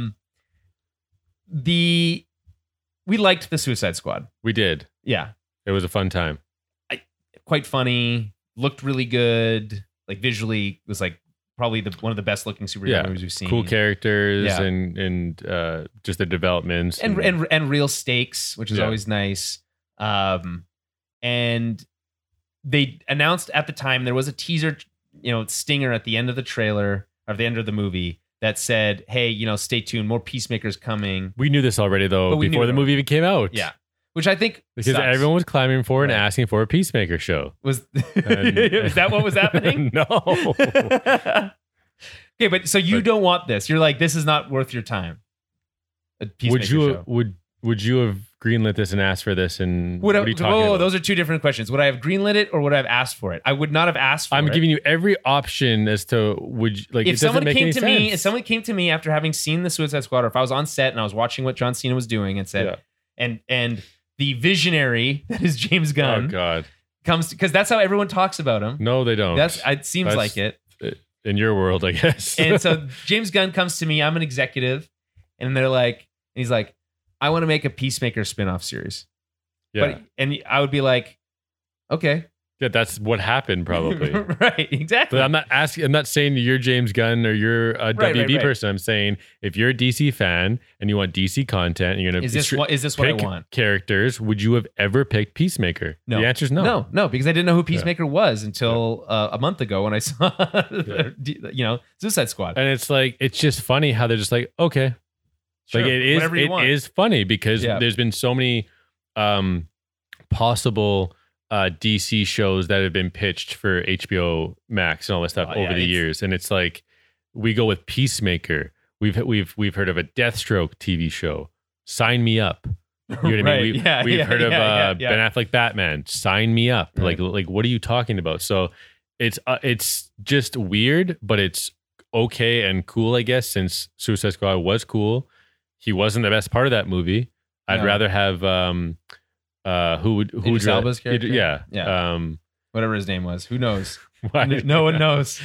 We liked the Suicide Squad. We did. Yeah. It was a fun time. Quite funny, looked really good. Like visually, was like probably one of the best looking superhero movies we've seen. Cool characters and just the developments and real stakes, which is always nice. And they announced at the time there was a teaser, stinger at the end of the trailer or the end of the movie that said, "Hey, stay tuned, more Peacemakers coming." We knew this already though before the movie even came out. Yeah. Which I think because sucks. Everyone was clamoring for and asking for a Peacemaker show. Is that what was happening? No. Okay, but so you don't want this. You're like, this is not worth your time. A Peacemaker show. Would you have greenlit this and asked for this? And what are you talking about? Those are two different questions. Would I have greenlit it or would I have asked for it? I would not have asked for it. I'm giving you every option as to if someone came to me after having seen the Suicide Squad, or if I was on set and I was watching what John Cena was doing and said, and the visionary that is James Gunn. Oh God, comes because that's how everyone talks about him. No, they don't. It seems like it in your world, I guess. And so James Gunn comes to me. I'm an executive, and he's like, I want to make a Peacemaker spinoff series. Yeah, and I would be like, okay. Yeah, that's what happened probably. Right, exactly. But I'm not saying you're James Gunn or you're a WB person. I'm saying if you're a DC fan and you want DC content, and you're gonna is this what I want? Characters, would you have ever picked Peacemaker? No. The answer is no. No, because I didn't know who Peacemaker was until a month ago when I saw Suicide Squad. And it's just funny how they're just like, okay. Sure, it is funny because there's been so many possible DC shows that have been pitched for HBO Max and all this stuff over the years, and it's like we go with Peacemaker. We've heard of a Deathstroke TV show. Sign me up. You know what I mean? We've heard of Ben Affleck Batman. Sign me up. Right. Like what are you talking about? So it's just weird, but it's okay and cool, I guess, since Suicide Squad was cool. He wasn't the best part of that movie. I'd rather have Idris Elba's character? Yeah. Whatever his name was. Who knows? No one knows.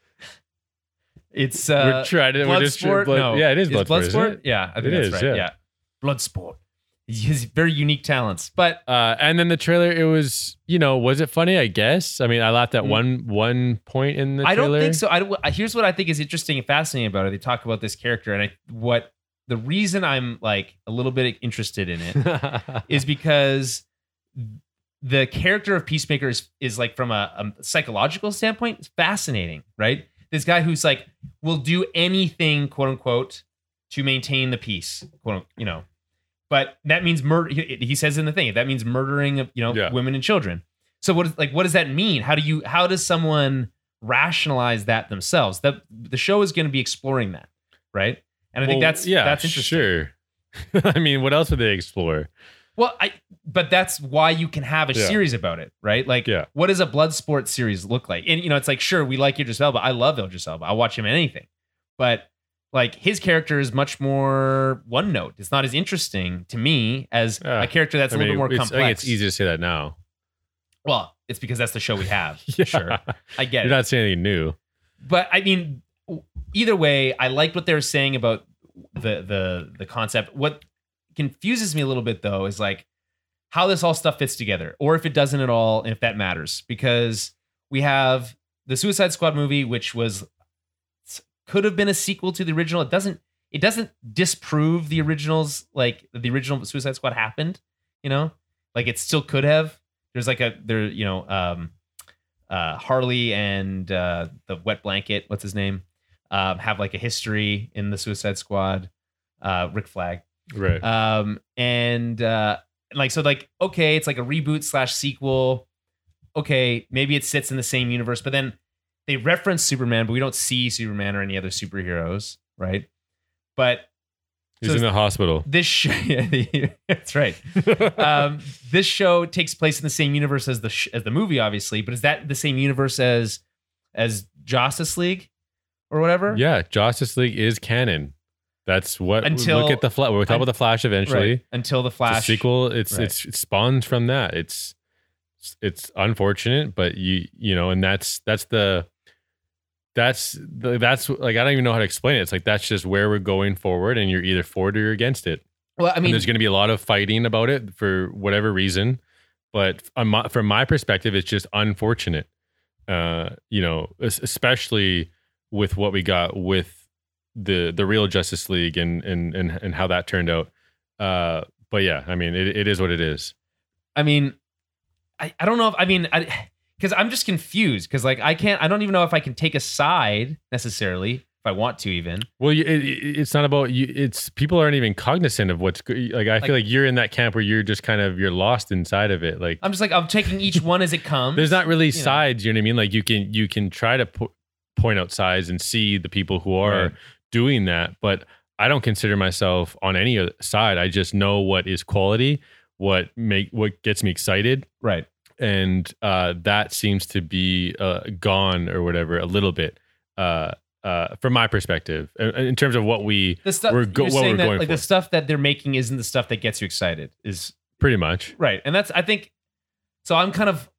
It's Bloodsport. No. Yeah, it is Bloodsport. Yeah, I think that's right. Yeah. Bloodsport. He has very unique talents. But and then the trailer, it was, was it funny? I guess. I mean, I laughed at one point in the trailer. I don't think so. Here's what I think is interesting and fascinating about it. They talk about this character, and the reason I'm like a little bit interested in it is because the character of Peacemaker is like, from a psychological standpoint, it's fascinating, right? This guy who's like will do anything, quote unquote, to maintain the peace, quote, but that means murder. He says in the thing that means murdering, women and children. So what does that mean? How does someone rationalize that themselves? The show is going to be exploring that, right? And I think that's interesting. Sure. I mean, what else would they explore? Well, but that's why you can have a series about it, right? Like, what does a Bloodsport series look like? And it's like, sure, we like Idris Elba. I love Idris Elba. I'll watch him in anything. But like, his character is much more one note. It's not as interesting to me as a character that's a little bit more complex. I think it's easy to say that now. Well, it's because that's the show we have. Sure, I get it. You're not saying anything new. But I mean, either way, I liked what they were saying about the concept. What confuses me a little bit, though, is like how this all stuff fits together, or if it doesn't at all, and if that matters. Because we have the Suicide Squad movie, which could have been a sequel to the original. It doesn't disprove the originals, like the original Suicide Squad happened, like it still could have. There's like Harley and the Wet Blanket, what's his name, have like a history in the Suicide Squad, Rick Flag. Right. Okay, it's like a reboot / sequel. Okay, maybe it sits in the same universe, but then they reference Superman, but we don't see Superman or any other superheroes, right? But he's in the hospital. This show, that's right. This show takes place in the same universe as the movie, obviously. But is that the same universe as Justice League or whatever? Yeah, Justice League is canon. That's what. Look at the Flash. We'll talk about the Flash eventually. Right. Until the Flash sequel, it spawns from that. It's unfortunate, but and that's like, I don't even know how to explain it. It's like, that's just where we're going forward, and you're either for it or you're against it. Well, I mean, and there's going to be a lot of fighting about it for whatever reason, but from my perspective, it's just unfortunate. Especially with what we got with the real Justice League and how that turned out. But yeah, I mean, it is what it is. I mean, I don't know if, because I'm just confused, because like I don't even know if I can take a side necessarily, if I want to even. Well, it's not about you. It's people aren't even cognizant of what's good. Like, I feel like you're in that camp where you're just you're lost inside of it. Like, I'm just like, I'm taking each one as it comes. There's not really sides. You know what I mean? Like, you can try to point out sides and see the people who are doing that, but I don't consider myself on any side. I just know what is quality, what gets me excited. Right. And that seems to be gone or whatever a little bit from my perspective in terms of what we're going for. Like, the stuff that they're making isn't the stuff that gets you excited, is pretty much right. And that's, I think, so I'm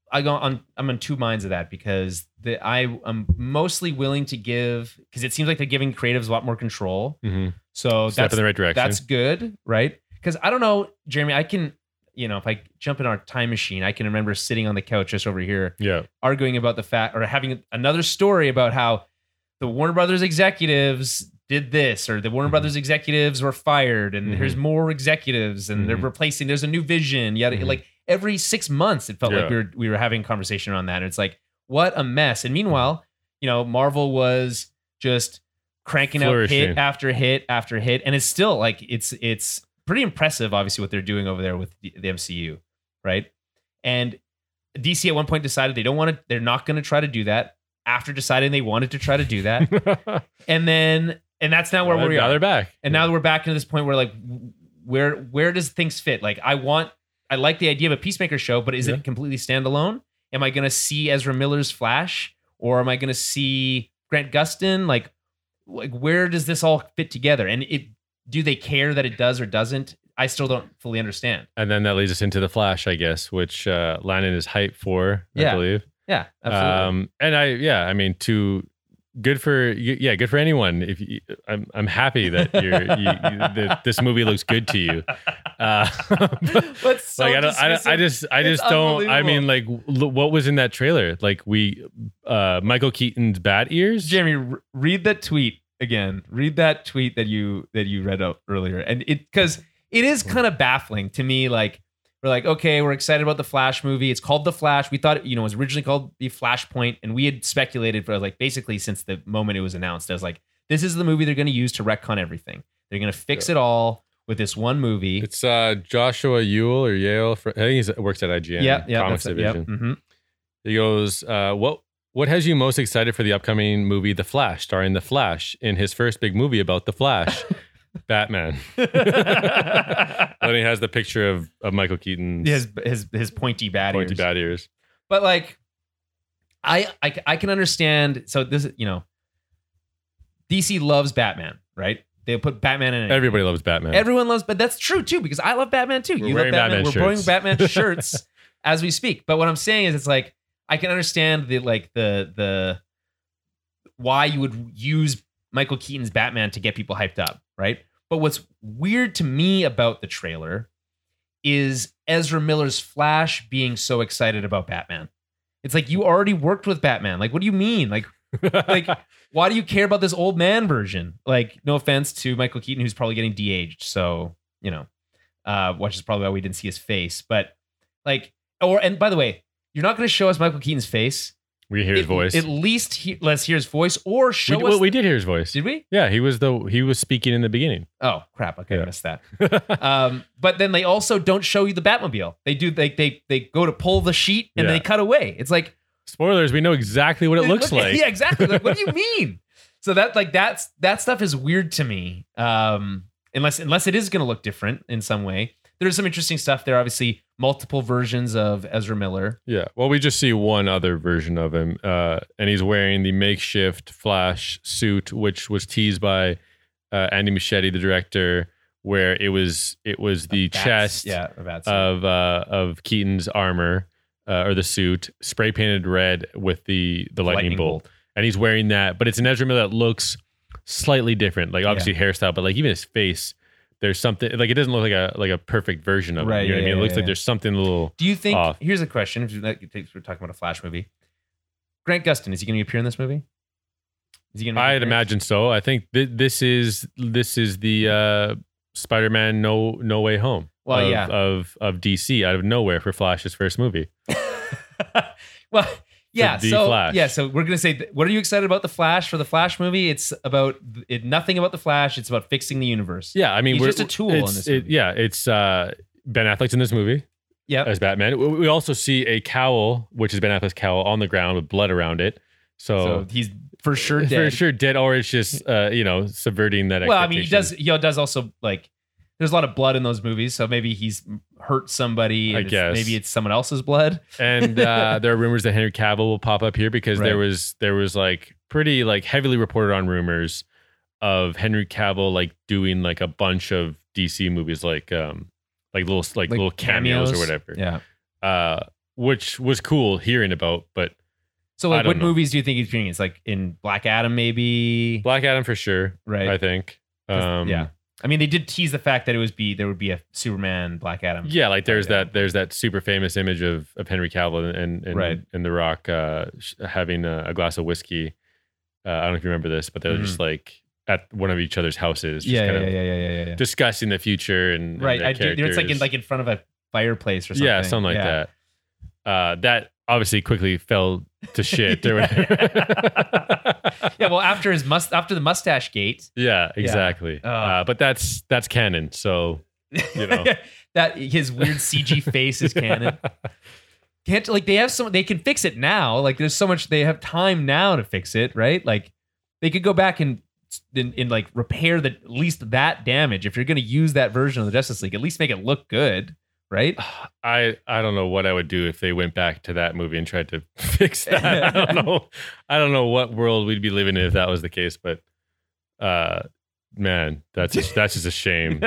on two minds of that, because I'm mostly willing to give, because it seems like they're giving creatives a lot more control. Mm-hmm. So step in the right direction. That's good, right? Because I don't know, Jeremy, I can. If I jump in our time machine, I can remember sitting on the couch just over here, arguing about the fact, or having another story about how the Warner Brothers executives did this, or the Warner Brothers executives were fired, and here's more executives, and they're replacing. There's a new vision. Like every 6 months, it felt like we were having a conversation on that. And it's like, what a mess. And meanwhile, Marvel was just cranking out hit after hit after hit, and it's still like it's pretty impressive, obviously, what they're doing over there with the MCU, right? And DC at one point decided they're not going to try to do that, after deciding they wanted to try to do that. and that's now where we are. Now they're back. And now we're back into this point where, like, where does things fit? Like, I like the idea of a Peacemaker show, but is it completely standalone? Am I going to see Ezra Miller's Flash, or am I going to see Grant Gustin? Like where does this all fit together? And do they care that it does or doesn't? I still don't fully understand. And then that leads us into The Flash, I guess, which Landon is hyped for, I believe. Yeah, absolutely. I mean, good for anyone. If I'm happy that that this movie looks good to you. But so like I just don't. I mean, like what was in that trailer? Like Michael Keaton's bat ears. Jeremy, read that tweet again. Read that tweet that you read out earlier, and because it is kind of baffling to me. Like we're like, okay, we're excited about the Flash movie. It's called The Flash. We thought it was originally called The Flashpoint, and we had speculated for like basically since the moment it was announced. I was like, this is the movie they're going to use to retcon everything. They're going to fix it all with this one movie. It's Joshua Yule or Yale. I think he works at IGN. Comics division. Mm-hmm. He goes, what has you most excited for the upcoming movie The Flash, starring The Flash in his first big movie about The Flash? Batman. Then he has the picture of Michael Keaton. His pointy bat ears. Pointy bat ears. But like, I can understand. So this, DC loves Batman, right? They put Batman in it. Everybody loves Batman. Everyone loves, but that's true too, because I love Batman too. You love Batman. We're wearing Batman shirts as we speak. But what I'm saying is, it's like I can understand the why you would use Michael Keaton's Batman to get people hyped up, right? But what's weird to me about the trailer is Ezra Miller's Flash being so excited about Batman. It's like, you already worked with Batman. Like, what do you mean? Like why do you care about this old man version? Like, no offense to Michael Keaton, who's probably getting de-aged. So, which is probably why we didn't see his face. But like, and by the way, you're not going to show us Michael Keaton's face. We hear his voice. At least let's hear his voice, or show us. We did hear his voice. Did we? Yeah, he was speaking in the beginning. Oh crap! Okay, I missed that. But then they also don't show you the Batmobile. They do. They go to pull the sheet and they cut away. It's like, spoilers. We know exactly what it looks like. Yeah, exactly. Like, what do you mean? So that stuff is weird to me. Unless it is going to look different in some way. There's some interesting stuff there. Obviously, multiple versions of Ezra Miller. Yeah. Well, we just see one other version of him, and he's wearing the makeshift Flash suit, which was teased by Andy Muschietti, the director, where it was the chest of Keaton's armor or the suit spray painted red with the lightning bolt, and he's wearing that. But it's an Ezra Miller that looks slightly different, like obviously hairstyle, but like even his face. There's something like, it doesn't look like a perfect version of it. You know what I mean? It looks like there's something a little. Do you think? Off. Here's a question: if we're talking about a Flash movie, Grant Gustin, is he going to appear in this movie? Is he going to? I'd imagine so. I think this is the Spider-Man No Way Home. Well, of DC out of nowhere for Flash's first movie. Well. Yeah, Flash. So we're gonna say, what are you excited about the Flash for the Flash movie? It's about nothing about the Flash. It's about fixing the universe. Yeah, I mean, he's just a tool in this movie. It's Ben Affleck's in this movie. Yeah, as Batman. We also see a cowl, which is Ben Affleck's cowl, on the ground with blood around it. So he's for sure dead. For sure dead, or it's just subverting that. Well, I mean, he does also like. There's a lot of blood in those movies, so maybe he's hurt somebody. I guess maybe it's someone else's blood. And there are rumors that Henry Cavill will pop up here because there was like pretty like heavily reported on rumors of Henry Cavill like doing like a bunch of DC movies, like little cameos or whatever. Yeah, which was cool hearing about, but. So like, what movies do you think he's doing? It's like in Black Adam, maybe. Black Adam for sure, right? I think. Yeah. I mean, they did tease the fact that there would be a Superman Black Adam. Yeah, like there's that super famous image of Henry Cavill and The Rock having a glass of whiskey. I don't know if you remember this, but they were just like at one of each other's houses, just discussing the future and right. And their it's like in front of a fireplace or something. Yeah, something like that. That obviously quickly fell to shit or whatever. Yeah, well, after the mustache gate. Yeah, exactly. But that's canon, so that his weird CG face is canon. They can fix it now. Like there's so much, they have time now to fix it, right? Like they could go back and like repair at least that damage. If you're going to use that version of the Justice League, at least make it look good, right? I don't know what I would do if they went back to that movie and tried to fix that. I don't know what world we'd be living in if that was the case, but man, that's just a shame.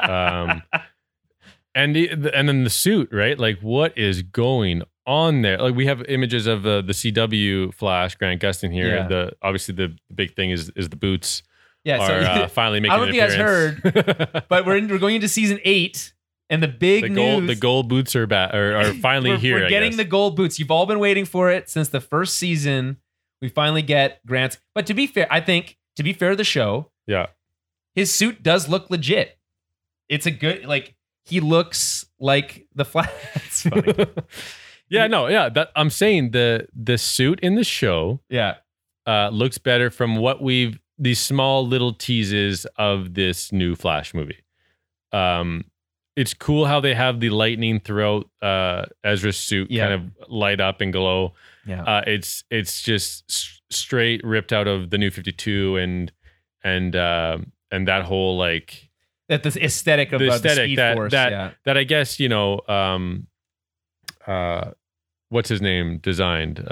And then the suit, right? Like, what is going on there? Like, we have images of the CW Flash, Grant Gustin here. Yeah. Obviously the big thing is the boots. Yeah, Are finally making. I don't know if you guys heard, but we're going into season 8, and the gold boots are finally here. We're getting the gold boots. You've all been waiting for it since the first season. We finally get Grant's. But to be fair, I think to be fair to the show, yeah, his suit does look legit. It's a good he looks like the Flash. It's funny. I'm saying the suit in the show, looks better from what these small little teases of this new Flash movie. It's cool how they have the lightning throughout Ezra's suit kind of light up and glow. Yeah, it's just straight ripped out of the New 52 and that whole that the aesthetic of the Speed Force that I guess what's his name designed.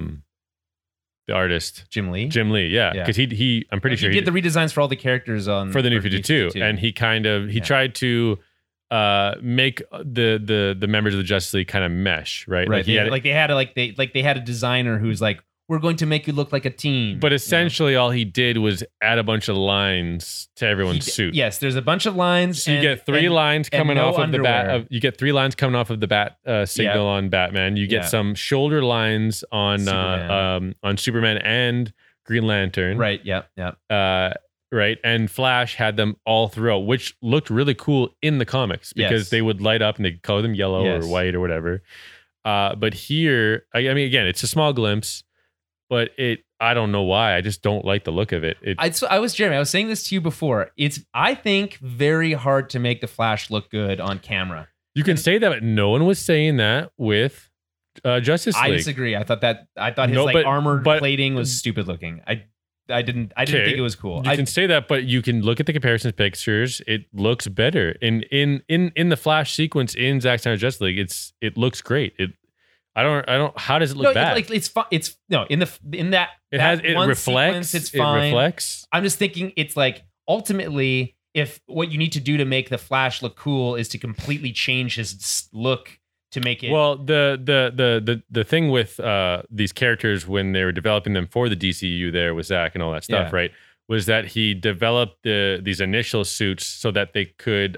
The artist Jim Lee, because he I'm pretty sure he did the redesigns for all the characters for the New 52, and he tried to make the members of the Justice League kind of mesh, right? Right. They had a designer who's like, we're going to make you look like a team. But essentially, all he did was add a bunch of lines to everyone's suit. Yes, there's a bunch of lines. So you get three lines coming off of the bat. You get 3 lines coming off of the bat signal on Batman. You get some shoulder lines on Superman and Green Lantern. Right. Yeah. Right. And Flash had them all throughout, which looked really cool in the comics because they would light up and they could color them yellow or white or whatever. But here, I mean, again, it's a small glimpse. But I don't know why. I just don't like the look of it. I was saying this to you before. It's, I think, very hard to make the Flash look good on camera. You can say that, but no one was saying that with Justice League. I disagree. I thought his armored plating was stupid looking. I didn't think it was cool. You can say that, but you can look at the comparison pictures. It looks better in the Flash sequence in Zack Snyder's Justice League. It looks great. I don't. How does it look bad? It's fine. It's in that it sequence, reflects. it's fine. It reflects. I'm just thinking it's ultimately, if what you need to do to make the Flash look cool is to completely change his look to make it. Well, the thing with these characters when they were developing them for the DCU there with Zack and all that stuff, right, was that he developed these initial suits so that they could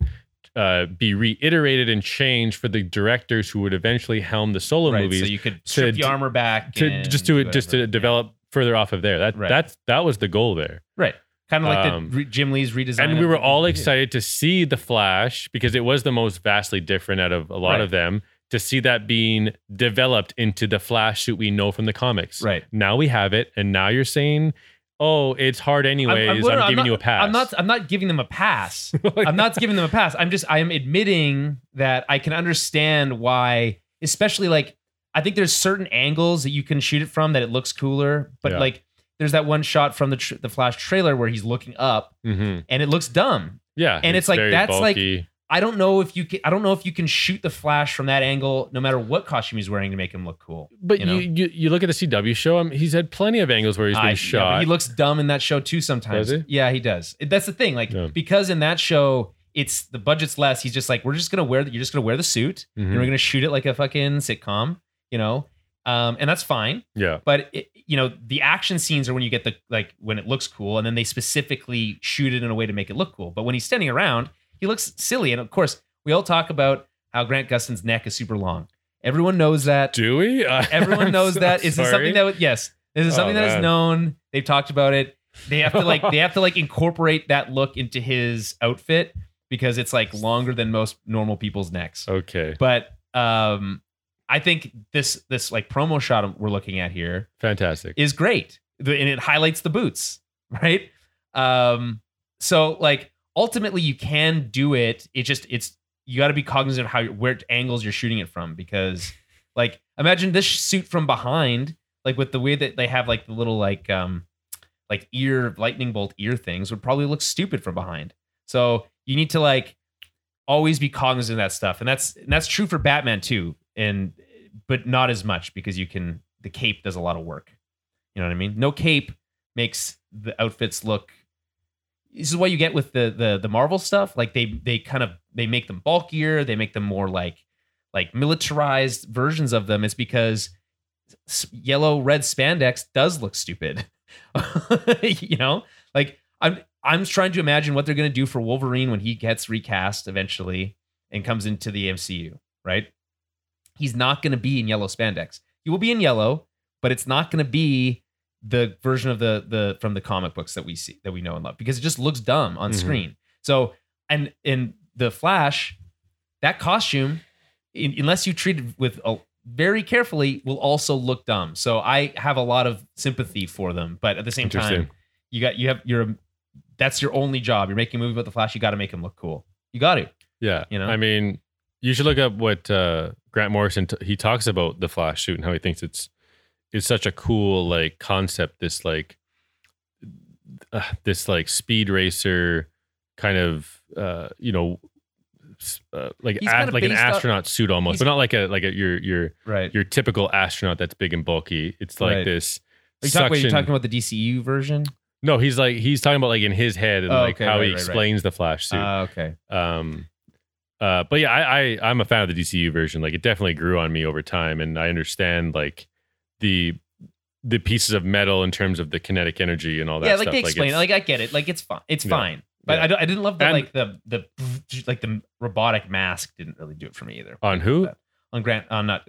be reiterated and changed for the directors who would eventually helm the solo movies. So you could strip the armor back to develop further off of there. That was the goal there. Right. Kind of like Jim Lee's redesign. And we were all excited to see the Flash because it was the most vastly different out of a lot of them, to see that being developed into the Flash suit we know from the comics. Right. Now we have it, and now you're saying, oh, it's hard anyways. I'm giving you a pass. I'm not giving them a pass. I'm not giving them a pass. I am admitting that I can understand why, especially I think there's certain angles that you can shoot it from that it looks cooler. But there's that one shot from the Flash trailer where he's looking up and it looks dumb. Yeah. And it's that's bulky. I don't know if you can shoot the Flash from that angle, no matter what costume he's wearing, to make him look cool. But you look at the CW show, he's had plenty of angles where he's been shot. Yeah, but he looks dumb in that show too sometimes. Does he? Yeah, he does. That's the thing. Because in that show, it's the budget's less. He's just you're just gonna wear the suit and we're gonna shoot it like a fucking sitcom, and that's fine. Yeah. But the action scenes are when you get when it looks cool, and then they specifically shoot it in a way to make it look cool. But when he's standing around, he looks silly. And of course, we all talk about how Grant Gustin's neck is super long. Everyone knows that. Do we? Everyone knows that. Is this something that? Yes. This is something that is known. They've talked about it. They have to incorporate that look into his outfit because it's longer than most normal people's necks. Okay. But I think this promo shot we're looking at here, fantastic, is great, and it highlights the boots, right? So ultimately you can do it. It's you got to be cognizant of where angles you're shooting it from, because imagine this suit from behind, with the way that they have the little ear lightning bolt ear things would probably look stupid from behind. So you need to always be cognizant of that stuff, and that's true for Batman too, but not as much because the cape does a lot of work. You know what I mean? No cape makes the outfits look. This is what you get with the Marvel stuff. Like they make them bulkier. They make them more like militarized versions of them. It's because yellow red spandex does look stupid. You know, like I'm trying to imagine what they're going to do for Wolverine when he gets recast eventually and comes into the MCU. Right? He's not going to be in yellow spandex. He will be in yellow, but it's not going to be the version of the from the comic books that we know and love, because it just looks dumb on screen. So, and in the Flash, that costume, unless you treat it with very carefully, will also look dumb. So I have a lot of sympathy for them, but at the same time, that's your only job. You're making a movie about the Flash. You got to make him look cool. You got to. Yeah. You know. I mean, you should look up what Grant Morrison he talks about the Flash suit and how he thinks it's such a cool like concept. This like speed racer kind of like an astronaut suit almost, but not like your typical astronaut that's big and bulky. It's like this. Are you talking about the DCU version? No, he's talking about like in his head and how he explains the Flash suit. Okay. But yeah, I'm a fan of the DCU version. Like it definitely grew on me over time, and I understand like the pieces of metal in terms of the kinetic energy and all that. Yeah, stuff. like they explain it. Like I get it. Like it's fine. It's fine. But I didn't love that. Like the robotic mask didn't really do it for me either. On who? On Grant.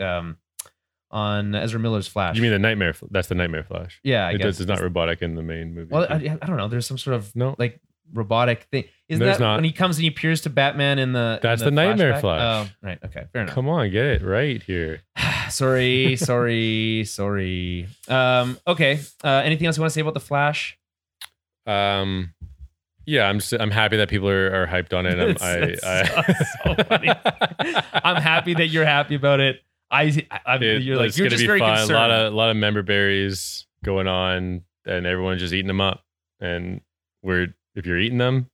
On Ezra Miller's Flash. You mean the Nightmare? That's the Nightmare Flash. Yeah, I guess it's not robotic in the main movie. Well, I don't know. There's some sort of like robotic thing. Isn't that when he comes and he appears to Batman in the? That's the Nightmare flashback? Flash. Oh, right. Okay, fair enough. Come on, get it right here. Sorry. Okay. Anything else you want to say about the Flash? Yeah, I'm happy that people are hyped on it. So funny. I'm happy that you're happy about it. You're just very concerned. A lot of member berries going on, and everyone's just eating them up. And if you're eating them,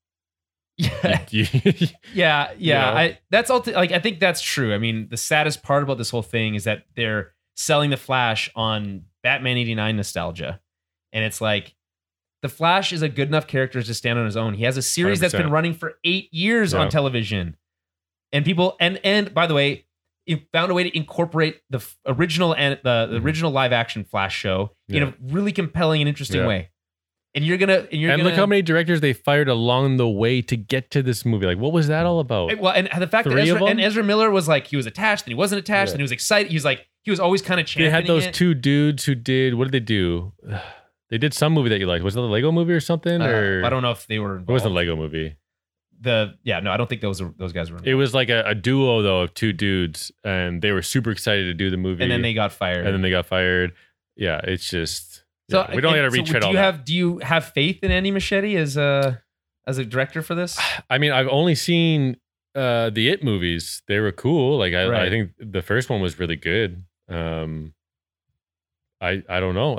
yeah. You know? That's all. I think that's true. I mean, the saddest part about this whole thing is that they're selling the Flash on Batman '89 nostalgia, and it's like the Flash is a good enough character to stand on his own. He has a series 100%. That's been running for 8 years on television, and people and by the way. It found a way to incorporate the original and the original live action Flash show in a really compelling and interesting way. And look how many directors they fired along the way to get to this movie. Like, what was that all about? Well, and the fact that Ezra Miller was like, he was attached and he wasn't attached and he was excited. He was always kind of championing. They had those two dudes who did, what did they do? They did some movie that you liked. Was it the Lego movie or something? I don't know if they were involved. It wasn't a Lego movie. I don't think those guys were involved. It was like a duo though of two dudes, and they were super excited to do the movie. And then they got fired. Yeah, it's just we don't got to retread all that. Do you have faith in Andy Muschietti as a director for this? I mean, I've only seen the It movies. They were cool. Like I think the first one was really good. I don't know.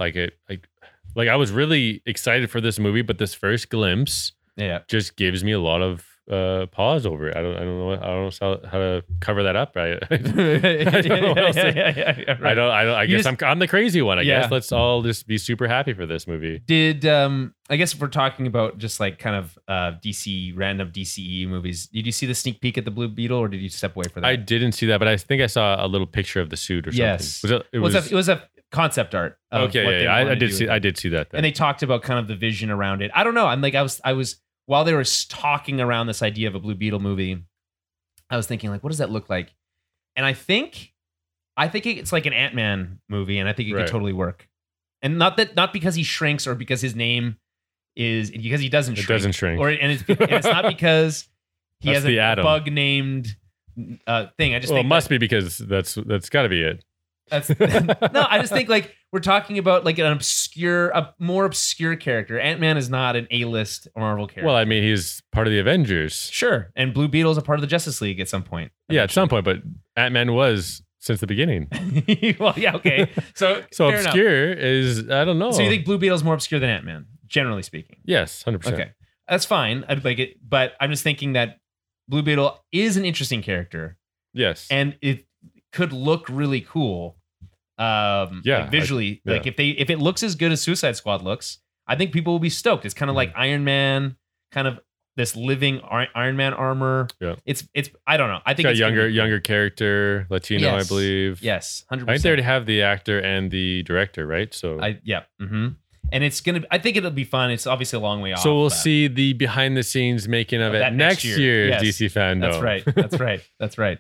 I was really excited for this movie, but this first glimpse just gives me a lot of pause over it. I don't know how to cover that up. Right? I don't know what else to, right. I guess I'm the crazy one. I guess let's all just be super happy for this movie. Did I guess if we're talking about just like kind of random DCE movies, did you see the sneak peek at the Blue Beetle, or did you step away from that? I didn't see that, but I think I saw a little picture of the suit or something. Yes, it was a concept art. Okay, I did see that. Then. And they talked about kind of the vision around it. I don't know. I'm like I was while they were talking around this idea of a Blue Beetle movie, I was thinking like, what does that look like? And I think it's like an Ant-Man movie, and I think it could totally work. And not because he shrinks or because his name is because he doesn't shrink. It doesn't shrink. And it's not because he has a bug named thing. I just think it must be because that's got to be it. No, I just think like we're talking about like a more obscure character. Ant-Man is not an A-list Marvel character. Well, I mean, he's part of the Avengers. Sure. And Blue Beetle is a part of the Justice League at some point. Yeah, at some point, but Ant-Man was since the beginning. Well, yeah, okay. So obscure is, I don't know. So you think Blue Beetle is more obscure than Ant-Man, generally speaking? Yes, 100%. Okay. That's fine. I'd like it, but I'm just thinking that Blue Beetle is an interesting character, Yes. and it could look really cool. Like visually, like if it looks as good as Suicide Squad looks, I think people will be stoked. It's kind of like Iron Man, kind of this living Iron Man armor. Yeah. It's I don't know. I think it's got younger character, Latino, yes. I believe. Yes, 100%. I think they already have the actor and the director, right? So and it's gonna. I think it'll be fun. It's obviously a long way off. So we'll see the behind the scenes making of it next year's yes. DC Fandom. That's right. That's right. That's right.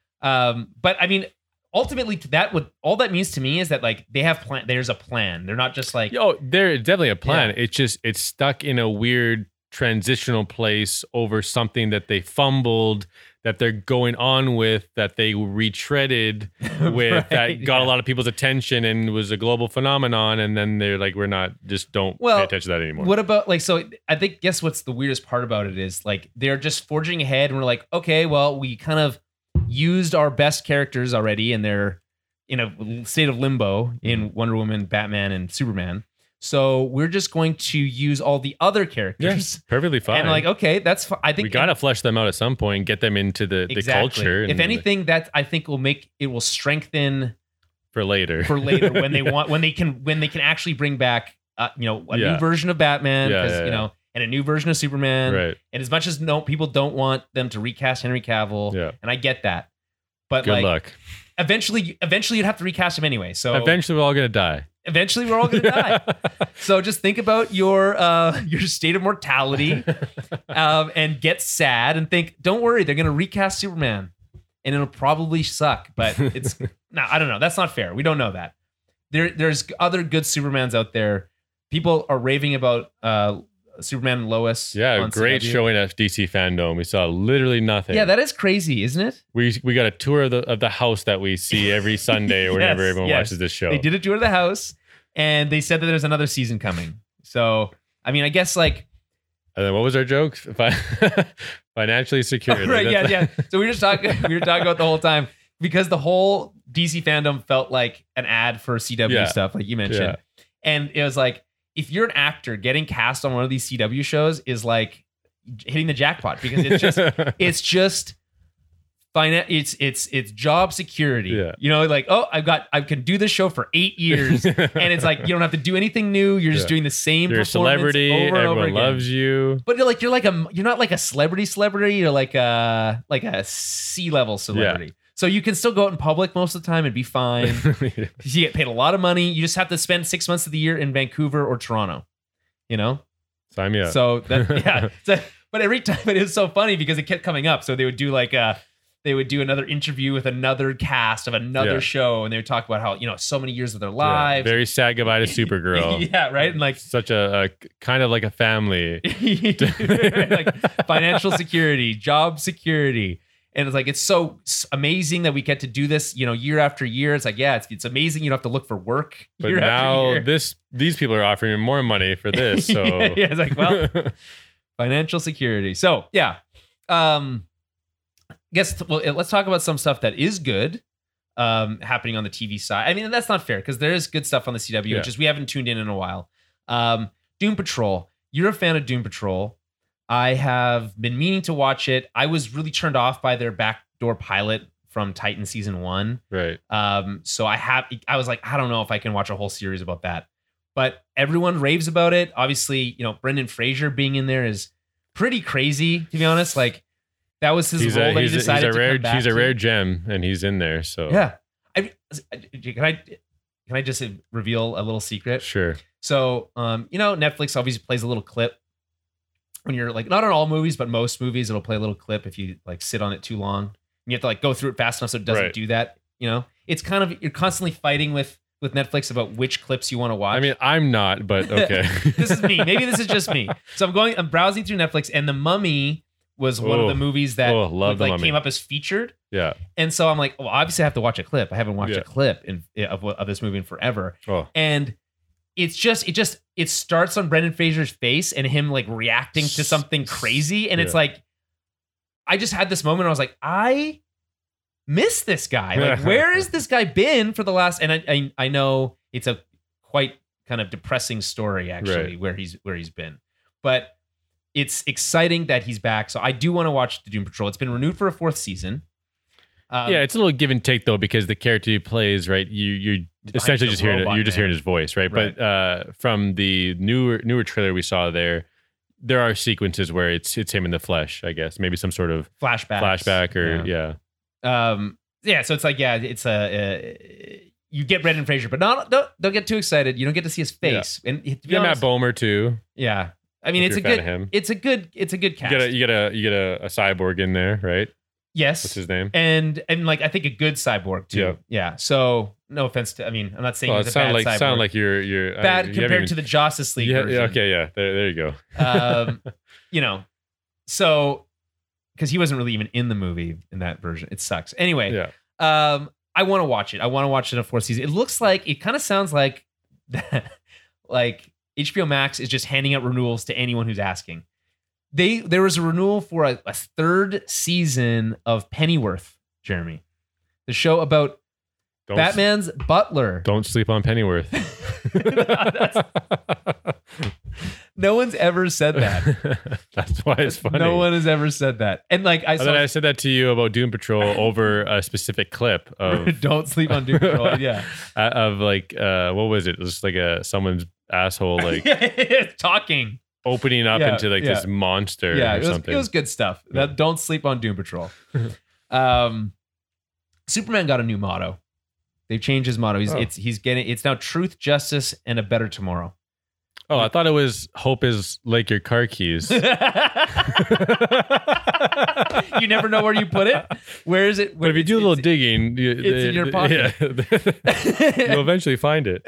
But I mean, ultimately, all that means to me is that like they have plan. There's a plan. They're not just like there's definitely a plan. Yeah. It's stuck in a weird transitional place over something that they fumbled, that they're going on with, that they retreaded with, right, that got a lot of people's attention and was a global phenomenon, and then they're like, don't pay attention to that anymore. What about like, so I think, guess what's the weirdest part about it is like they're just forging ahead, and we're like, okay, well, we kind of used our best characters already, and they're in a state of limbo in Wonder Woman, Batman, and Superman. So we're just going to use all the other characters. Yes, perfectly fine. And like, okay, that's fine. I think we gotta flesh them out at some point, get them into the culture. If anything, that I think will strengthen for later when they can actually bring back a new version of Batman, because and a new version of Superman. Right. And as much as people don't want them to recast Henry Cavill, and I get that, but good luck. Eventually you'd have to recast him anyway. So eventually we're all gonna die. Eventually, we're all going to die. So just think about your state of mortality, and get sad and think, don't worry, they're going to recast Superman, and it'll probably suck. But it's I don't know. That's not fair. We don't know that. There's other good Supermans out there. People are raving about Superman and Lois. Yeah, great showing at DC Fandom. We saw literally nothing. Yeah, that is crazy, isn't it? We got a tour of the house that we see every Sunday or whenever everyone watches this show. They did a tour of the house, and they said that there's another season coming. So, I mean, I guess like. And then what was our joke? Financially secure. Right? Yeah. So we were talking about the whole time, because the whole DC Fandom felt like an ad for CW stuff, like you mentioned, and it was like, if you're an actor, getting cast on one of these CW shows is like hitting the jackpot, because it's just it's job security. Yeah. Like, oh, I can do this show for 8 years, and it's like you don't have to do anything new. You're just doing the same. You're a celebrity. Over and everyone over again. loves you. But you're not like a celebrity. You're like a C-level celebrity. Yeah. So you can still go out in public most of the time and be fine. You get paid a lot of money. You just have to spend 6 months of the year in Vancouver or Toronto. Sign me up. So but every time it is so funny because it kept coming up. So they would do another interview with another cast of another show, and they would talk about how so many years of their lives. Very sad goodbye to Supergirl. Yeah, right. And like such a kind of like a family, like financial security, job security. And it's like, it's so amazing that we get to do this, year after year. It's like, it's amazing. You don't have to look for work. But now these people are offering more money for this. So it's like, well, financial security. So let's talk about some stuff that is good happening on the TV side. I mean, that's not fair, because there is good stuff on the CW, which is we haven't tuned in a while. Doom Patrol. You're a fan of Doom Patrol. I have been meaning to watch it. I was really turned off by their backdoor pilot from Titan season 1. Right. So I was like, I don't know if I can watch a whole series about that. But everyone raves about it. Obviously, Brendan Fraser being in there is pretty crazy, to be honest. Like, that was his role that he decided to come back. He's a rare gem, and he's in there. So yeah. Can I just reveal a little secret? Sure. So Netflix obviously plays a little clip. When you're like, not on all movies, but most movies, it'll play a little clip if you like sit on it too long. And you have to like go through it fast enough so it doesn't do that. It's kind of, you're constantly fighting with Netflix about which clips you want to watch. I mean, I'm not, but okay. This is me. Maybe this is just me. So I'm browsing through Netflix, and The Mummy was one of the movies that came up as featured. Yeah. And so I'm like, well, obviously I have to watch a clip. I haven't watched a clip of this movie in forever. Oh. And it starts on Brendan Fraser's face and him like reacting to something crazy. And it's like, I just had this moment. I was like, I miss this guy. Like, where has this guy been for the last, and I know it's a quite kind of depressing story actually, where he's been, but it's exciting that he's back. So I do want to watch the Doom Patrol. It's been renewed for a 4th season. Yeah, it's a little give and take though, because the character he plays, right? You're essentially just hearing his voice, right? But from the newer trailer we saw there are sequences where it's him in the flesh, I guess, maybe some sort of flashback or So it's like it's you get Brendan Fraser, but don't get too excited. You don't get to see his face. Yeah. And to be honest, Matt Bomer too. Yeah, I mean it's a good cast. You get a cyborg in there, right? Yes. What's his name? And like I think a good cyborg too. Yeah. So no offense to, I mean, I'm not saying he's a bad cyborg. Sound like you're bad compared to the Justice League version. Yeah, okay, yeah. There you go. So because he wasn't really even in the movie in that version. It sucks. Anyway, I want to watch it. I want to watch it in a 4th season. It kind of sounds like like HBO Max is just handing out renewals to anyone who's asking. There was a renewal for a 3rd season of Pennyworth, Jeremy. The show about Batman's butler. Don't sleep on Pennyworth. No one's ever said that. That's why it's funny. No one has ever said that. And like I said that to you about Doom Patrol over a specific clip of Don't sleep on Doom Patrol. Yeah. Of like what was it? It was just like someone's asshole like talking. Opening up into like this monster or something. It was good stuff. Don't sleep on Doom Patrol. Superman got a new motto. They've changed his motto. It's now truth, justice, and a better tomorrow. Oh, I thought it was hope is like your car keys. You never know where you put it. Where is it? But if you do a little digging, it's in your pocket. Yeah. You'll eventually find it.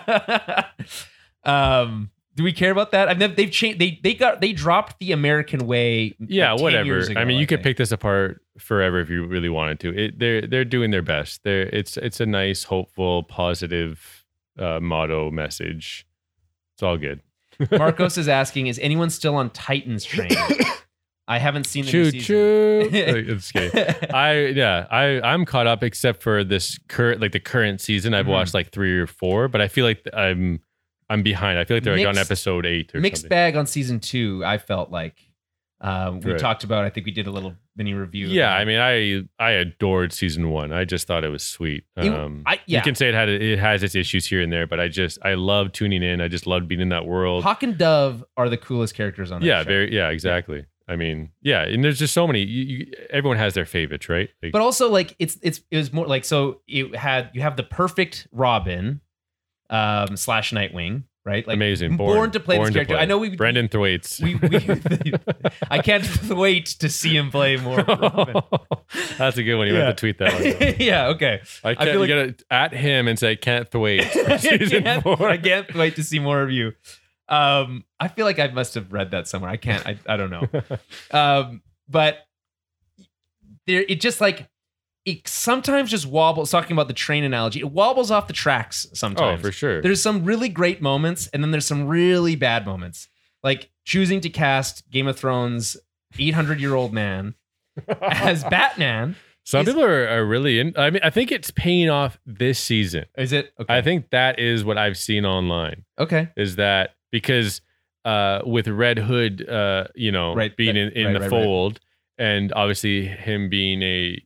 Do we care about that? I mean, they've changed. They dropped the American way. Yeah, like whatever. 10 years ago, I mean, you could pick this apart forever if you really wanted to. They're doing their best. It's a nice, hopeful, positive motto message. It's all good. Marcos is asking, is anyone still on Titans train? I haven't seen the new season. Choo. It's scary. I'm caught up except for this the current season. I've watched like 3 or 4, but I feel like I'm behind. I feel like they're like on episode 8 or mixed something. Bag on season 2. I felt like we talked about. I think we did a little mini review. Yeah, I mean, I adored season 1. I just thought it was sweet. You can say it has its issues here and there, but I love tuning in. I just loved being in that world. Hawk and Dove are the coolest characters on that show. Exactly. Yeah. I mean, and there's just so many. Everyone has their favorites, right? Like, but also, like it was more like, so you have the perfect Robin / Nightwing. Right, like amazing. Born to play this character. I know Brendan Thwaites. I can't wait to see him play more. That's a good one. You have to tweet that one. Yeah. Okay. I feel like you gotta at him and say, "Can't wait." I can't wait to see more of you. I feel like I must have read that somewhere. I can't. I don't know. But it just like. It sometimes just wobbles, talking about the train analogy, it wobbles off the tracks sometimes. Oh, for sure. There's some really great moments, and then there's some really bad moments. Like choosing to cast Game of Thrones 800-year-old man as Batman. Some people are really in. I mean, I think it's paying off this season. Is it? Okay. I think that is what I've seen online. Okay. Is that because with Red Hood, being in the fold, and obviously him being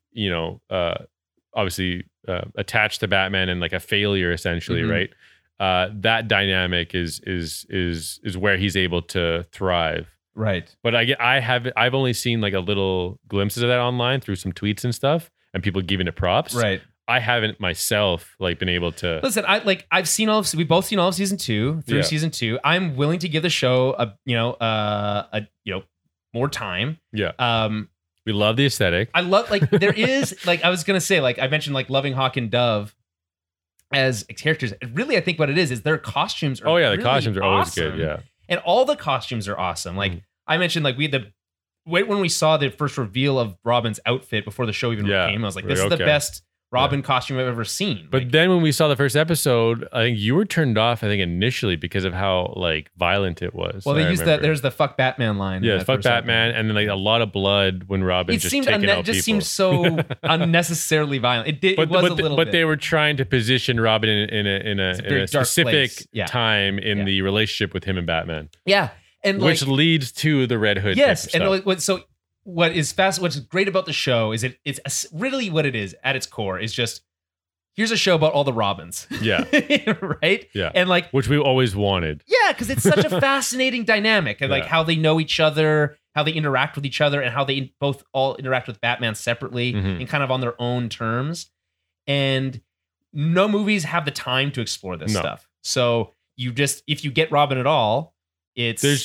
attached to Batman and like a failure essentially, right? That dynamic is where he's able to thrive, right? But I've only seen like a little glimpses of that online through some tweets and stuff, and people giving it props, right? I haven't myself like been able to listen. I've seen we've both seen all of season 2 through season 2. I'm willing to give the show a more time. Yeah. We love the aesthetic. I love there is I was gonna say I mentioned loving Hawk and Dove as characters. Really, I think what it is their costumes are the really costumes are awesome. Always good. Yeah, and all the costumes are awesome. I mentioned we had when we saw the first reveal of Robin's outfit before the show even came. I was like, this is the best Robin costume I've ever seen. But then when we saw the first episode, I think you were turned off, initially because of how violent it was. Well, they used that. There's the "fuck Batman" line. Yeah, fuck Batman, and then a lot of blood when Robin just taking out people. It just seemed so unnecessarily violent. It was a little bit. But they were trying to position Robin in a specific time in the relationship with him and Batman. Yeah. And which leads to the Red Hood. Yes, type of stuff. What's great about the show is it's really what it is at its core is just here's a show about all the Robins. Yeah. Right? Yeah. And like which we always wanted. Yeah, because it's such a fascinating dynamic and like how they know each other, how they interact with each other, and how they both all interact with Batman separately and kind of on their own terms. And no movies have the time to explore this stuff. So if you get Robin at all, it'd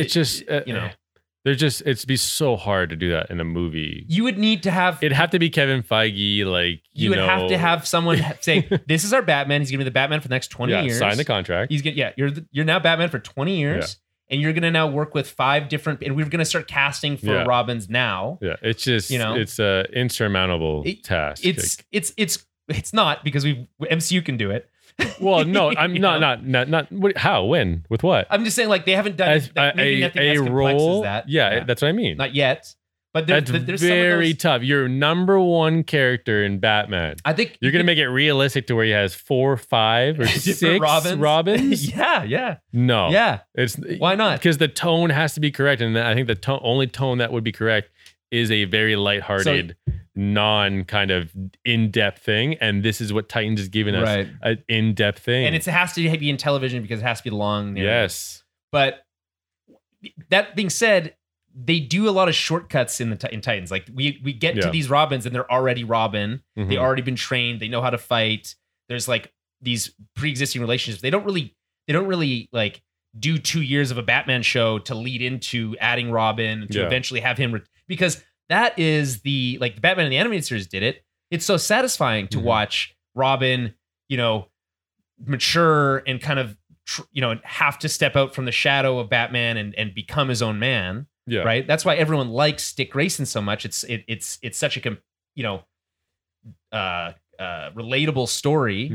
be so hard to do that in a movie. You would need to have it'd have to be Kevin Feige, like you would have to have someone say, "This is our Batman. He's gonna be the Batman for the next 20 years." Sign the contract. You're now Batman for 20 years, and you're gonna now work with 5 different. And we're gonna start casting for Robins now. Yeah, it's just it's a insurmountable task. It's not because MCU can do it. Well, no, I'm not. How? When? With what? I'm just saying, like they haven't done maybe nothing as complex as that. Yeah, that's what I mean. Not yet, but there's very tough. Your number one character in Batman. I think you're gonna make it realistic to where he has 4, 5, or 6 Robins. Yeah. No. Yeah. Why not? Because the tone has to be correct, and I think the only tone that would be correct is a very lighthearted, non kind of in-depth thing, and this is what Titans is giving us, an in-depth thing. And it has to be in television because it has to be long. Yes. But that being said, they do a lot of shortcuts in Titans. Like we get to these Robins and they're already Robin. They've already been trained. They know how to fight. There's like these pre-existing relationships. They don't really like do 2 years of a Batman show to lead into adding Robin to eventually have him because that is the Batman in the animated series did it. It's so satisfying to watch Robin, mature and kind of, have to step out from the shadow of Batman and become his own man. Yeah. Right. That's why everyone likes Dick Grayson so much. It's such a, relatable story,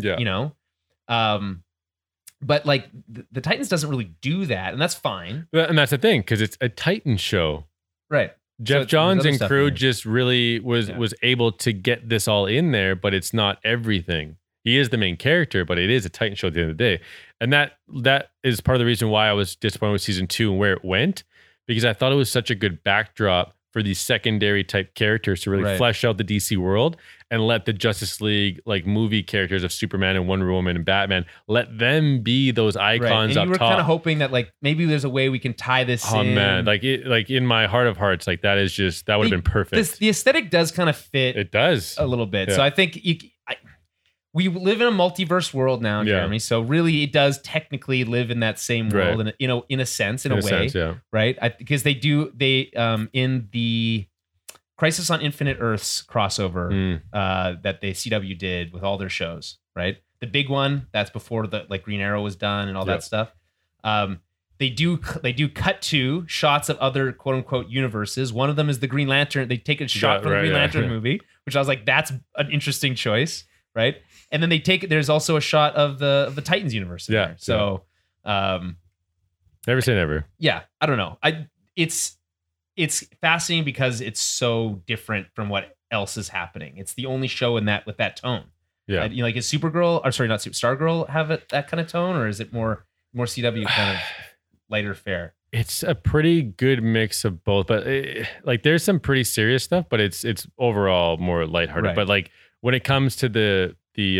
but like the Titans doesn't really do that. And that's fine. And that's the thing. Cause it's a Titan show. Right. Jeff Johns and crew just really was able to get this all in there, but it's not everything. He is the main character, but it is a Titan show at the end of the day. And that is part of the reason why I was disappointed with season 2 and where it went, because I thought it was such a good backdrop for these secondary type characters to really flesh out the DC world and let the Justice League like movie characters of Superman and Wonder Woman and Batman, let them be those icons and up top. You were kind of hoping that like maybe there's a way we can tie this in. Oh man, like in my heart of hearts, like that would have been perfect. The aesthetic does kind of fit. It does a little bit. Yeah. So I think we live in a multiverse world now, Jeremy. So really, it does technically live in that same world, in a sense, in a way, right? Because they in the Crisis on Infinite Earths crossover that the CW did with all their shows, right? The big one that's before the Green Arrow was done and all that stuff. They do cut to shots of other quote unquote universes. One of them is the Green Lantern. They take a shot from the Green Lantern movie, which I was like, that's an interesting choice, right? And then there's also a shot of the Titans universe in there. So never say never. Yeah, I don't know. It's fascinating because it's so different from what else is happening. It's the only show with that tone. Yeah, is Supergirl, or sorry, not Stargirl, have that kind of tone, or is it more CW kind of lighter fare? It's a pretty good mix of both, but there's some pretty serious stuff, but it's overall more lighthearted. Right. But like when it comes to the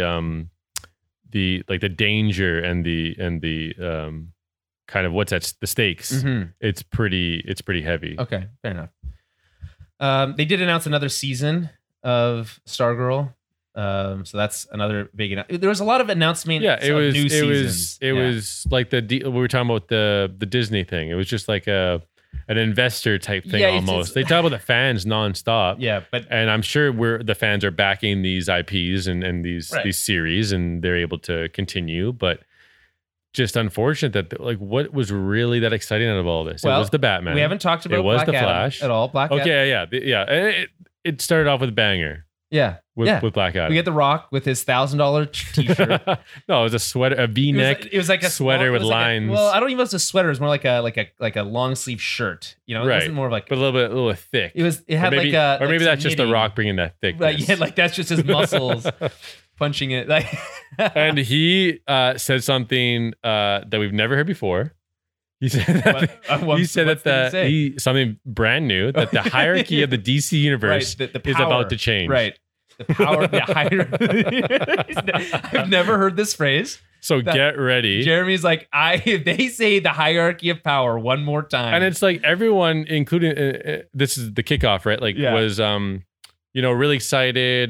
danger and the kind of what's at the stakes, it's pretty heavy. Okay, fair enough. They did announce another season of Stargirl. So that's another big. There was a lot of announcements. Yeah, it was. New It was like we were talking about the Disney thing. It was just like an investor type thing almost. They talk about the fans nonstop. Yeah, and I'm sure the fans are backing these IPs and these series, and they're able to continue. But just unfortunate that what was really that exciting out of all this? Well, it was the Batman. We haven't talked about Black Adam Flash at all. Black Adam. Yeah. It started off with a banger. Yeah. With Black Adam. We get The Rock with his $1,000 t-shirt. No, it was a sweater, a V-neck. It was like a sweater with lines. I don't even know if it's a sweater. It was more like a long sleeve shirt. It wasn't more of like, but a little bit thick. It had maybe that's just The Rock bringing that thickness. Right, yeah, like that's just his muscles punching it. And he said something that we've never heard before. He said that. He said that something brand new, that the hierarchy of the DC universe the is power, about to change. Right. The power, the hierarchy. I've never heard this phrase. So get ready. Jeremy's like, they say the hierarchy of power one more time. And it's like everyone, including, this is the kickoff, right? Like was, really excited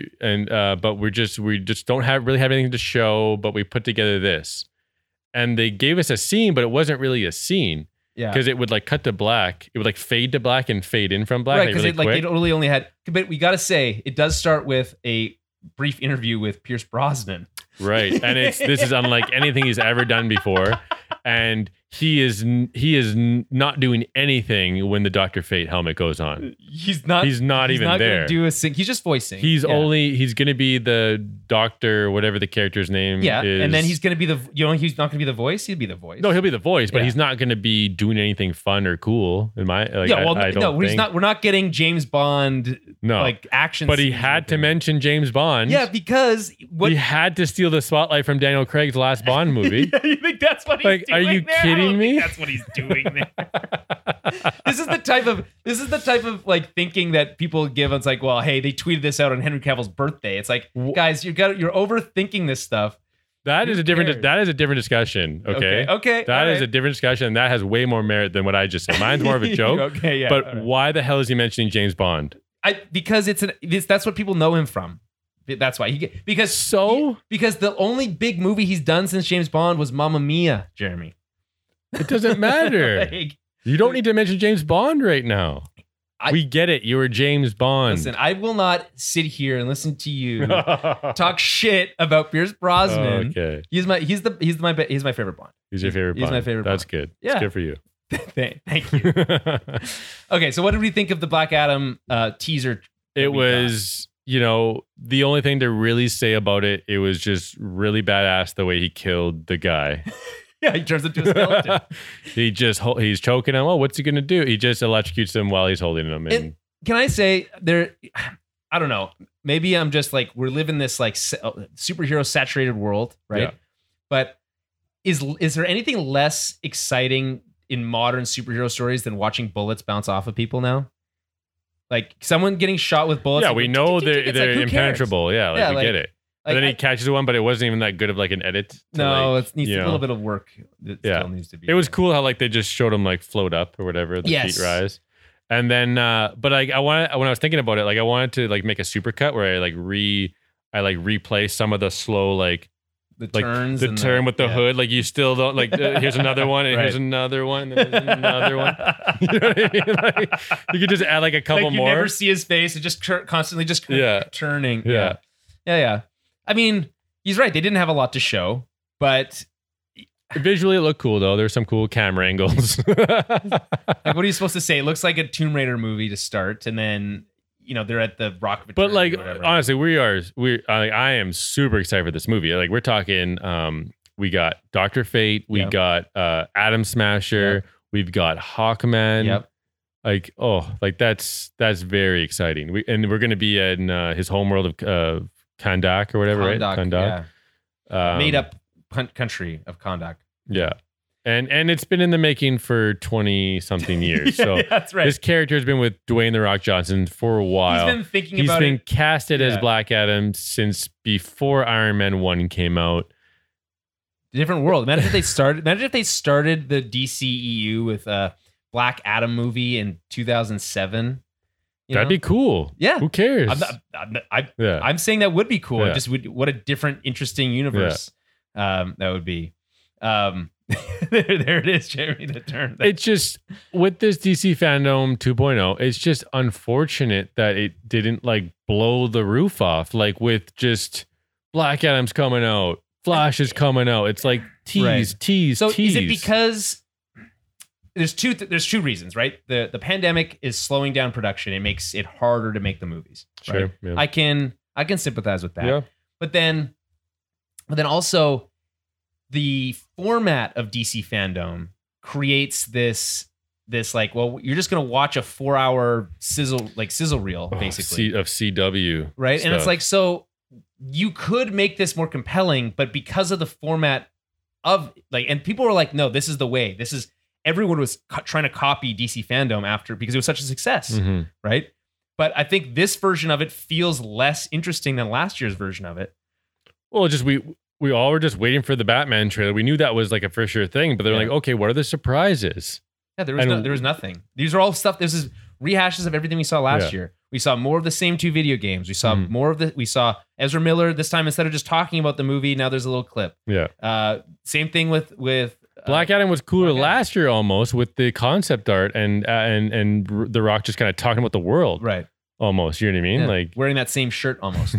but we just don't really have anything to show, but we put together this. And they gave us a scene, but it wasn't really a scene. Yeah. Because it would like cut to black. It would like fade to black and fade in from black. Right, because it only had, but we got to say, it does start with a brief interview with Pierce Brosnan. Right. And this is unlike anything he's ever done before. And he is not doing anything when the Dr. Fate helmet goes on. He's not even there. He's just voicing. He's going to be the doctor, whatever the character's name is. And then he's going to be he's not going to be the voice. He'll be the voice. No, he'll be the voice, but he's not going to be doing anything fun or cool. He's not. We're not getting James Bond action. But he had to mention James Bond. Yeah, because he had to steal the spotlight from Daniel Craig's last Bond movie. You think that's what he's doing? Are you kidding me? That's what he's doing there. This is the type of like thinking that people give. It's like, well, hey, they tweeted this out on Henry Cavill's birthday. It's like, guys, you're overthinking this stuff. That is a different discussion. Okay. That is a different discussion, and that has way more merit than what I just said. Mine's more of a joke. But why the hell is he mentioning James Bond? Because that's what people know him from. That's why because the only big movie he's done since James Bond was Mamma Mia, Jeremy. It doesn't matter. You don't need to mention James Bond right now. We get it. You were James Bond. Listen, I will not sit here and listen to you talk shit about Pierce Brosnan. Okay. He's my favorite Bond. He's your favorite Bond. He's my favorite That's Bond. good. Yeah. It's good for you. Thank you. Okay, so what did we think of the Black Adam teaser? It was, the only thing to really say about it, it was just really badass the way he killed the guy. Yeah, he turns into a skeleton. He's choking him. Oh, what's he gonna do? He just electrocutes him while he's holding him. And can I say I don't know. Maybe I'm just like, we're living this like superhero saturated world, right? Yeah. But is there anything less exciting in modern superhero stories than watching bullets bounce off of people now? Like someone getting shot with bullets. Yeah, we know they're impenetrable. Yeah, we get it. And then he catches one, but it wasn't even that good of like an edit. It needs a little bit of work. Still needs to be. It was cool how like they just showed him like float up or whatever, the feet rise. And then, but like when I was thinking about it, like I wanted to like make a supercut where I replay some of the slow like the turns, the turn with the hood. Like you still don't like. Here's another one, and here's another one, and here's another one. You know what I mean? Like, you could just add like a couple more. You never see his face; it just constantly just turning. Yeah. I mean, he's right. They didn't have a lot to show, but visually it looked cool though. There's some cool camera angles. Like, what are you supposed to say? It looks like a Tomb Raider movie to start, and then they're at the Rock of Eternity. But like honestly, I am super excited for this movie. Like we're talking, we got Dr. Fate, we got Atom Smasher, we've got Hawkman. Yep. Like that's very exciting. We're going to be in his homeworld of Kahndaq or whatever, right? Kahndaq. Yeah. Made up country of Kahndaq. Yeah. And it's been in the making for 20 something years. So that's right. This character has been with Dwayne The Rock Johnson for a while. He's been casted as Black Adam since before Iron Man 1 came out. Different world. Imagine if they started the DCEU with a Black Adam movie in 2007. That'd be cool. Yeah. Who cares? I'm saying that would be cool. Yeah. What a different, interesting universe that would be. There it is, Jeremy. The turn. It's just with this DC fandom 2.0. It's just unfortunate that it didn't like blow the roof off. Like with just Black Adam's coming out, Flash is coming out. It's like tease. So tease. Is it because there's two reasons, right? The pandemic is slowing down production. It makes it harder to make the movies. Right? Sure. Yeah. I can sympathize with that. Yeah. But then also the format of DC fandom creates this like, well, you're just gonna watch a 4-hour sizzle reel basically of CW, right? Stuff. And it's like, so you could make this more compelling, but because of the format of like, and people were like, no, this is the way. This is everyone was trying to copy DC Fandom after because it was such a success, right? But I think this version of it feels less interesting than last year's version of it. Well, just we all were just waiting for the Batman trailer. We knew that was like a for sure thing, but they're like, okay, what are the surprises? Yeah, there was nothing. These are all stuff. This is rehashes of everything we saw last year. We saw more of the same 2 video games. We saw more of we saw Ezra Miller this time. Instead of just talking about the movie, now there's a little clip. Yeah. Same thing with Black Adam was cooler last year almost with the concept art and The Rock just kind of talking about the world. Right. Almost. You know what I mean? Yeah. Like wearing that same shirt almost.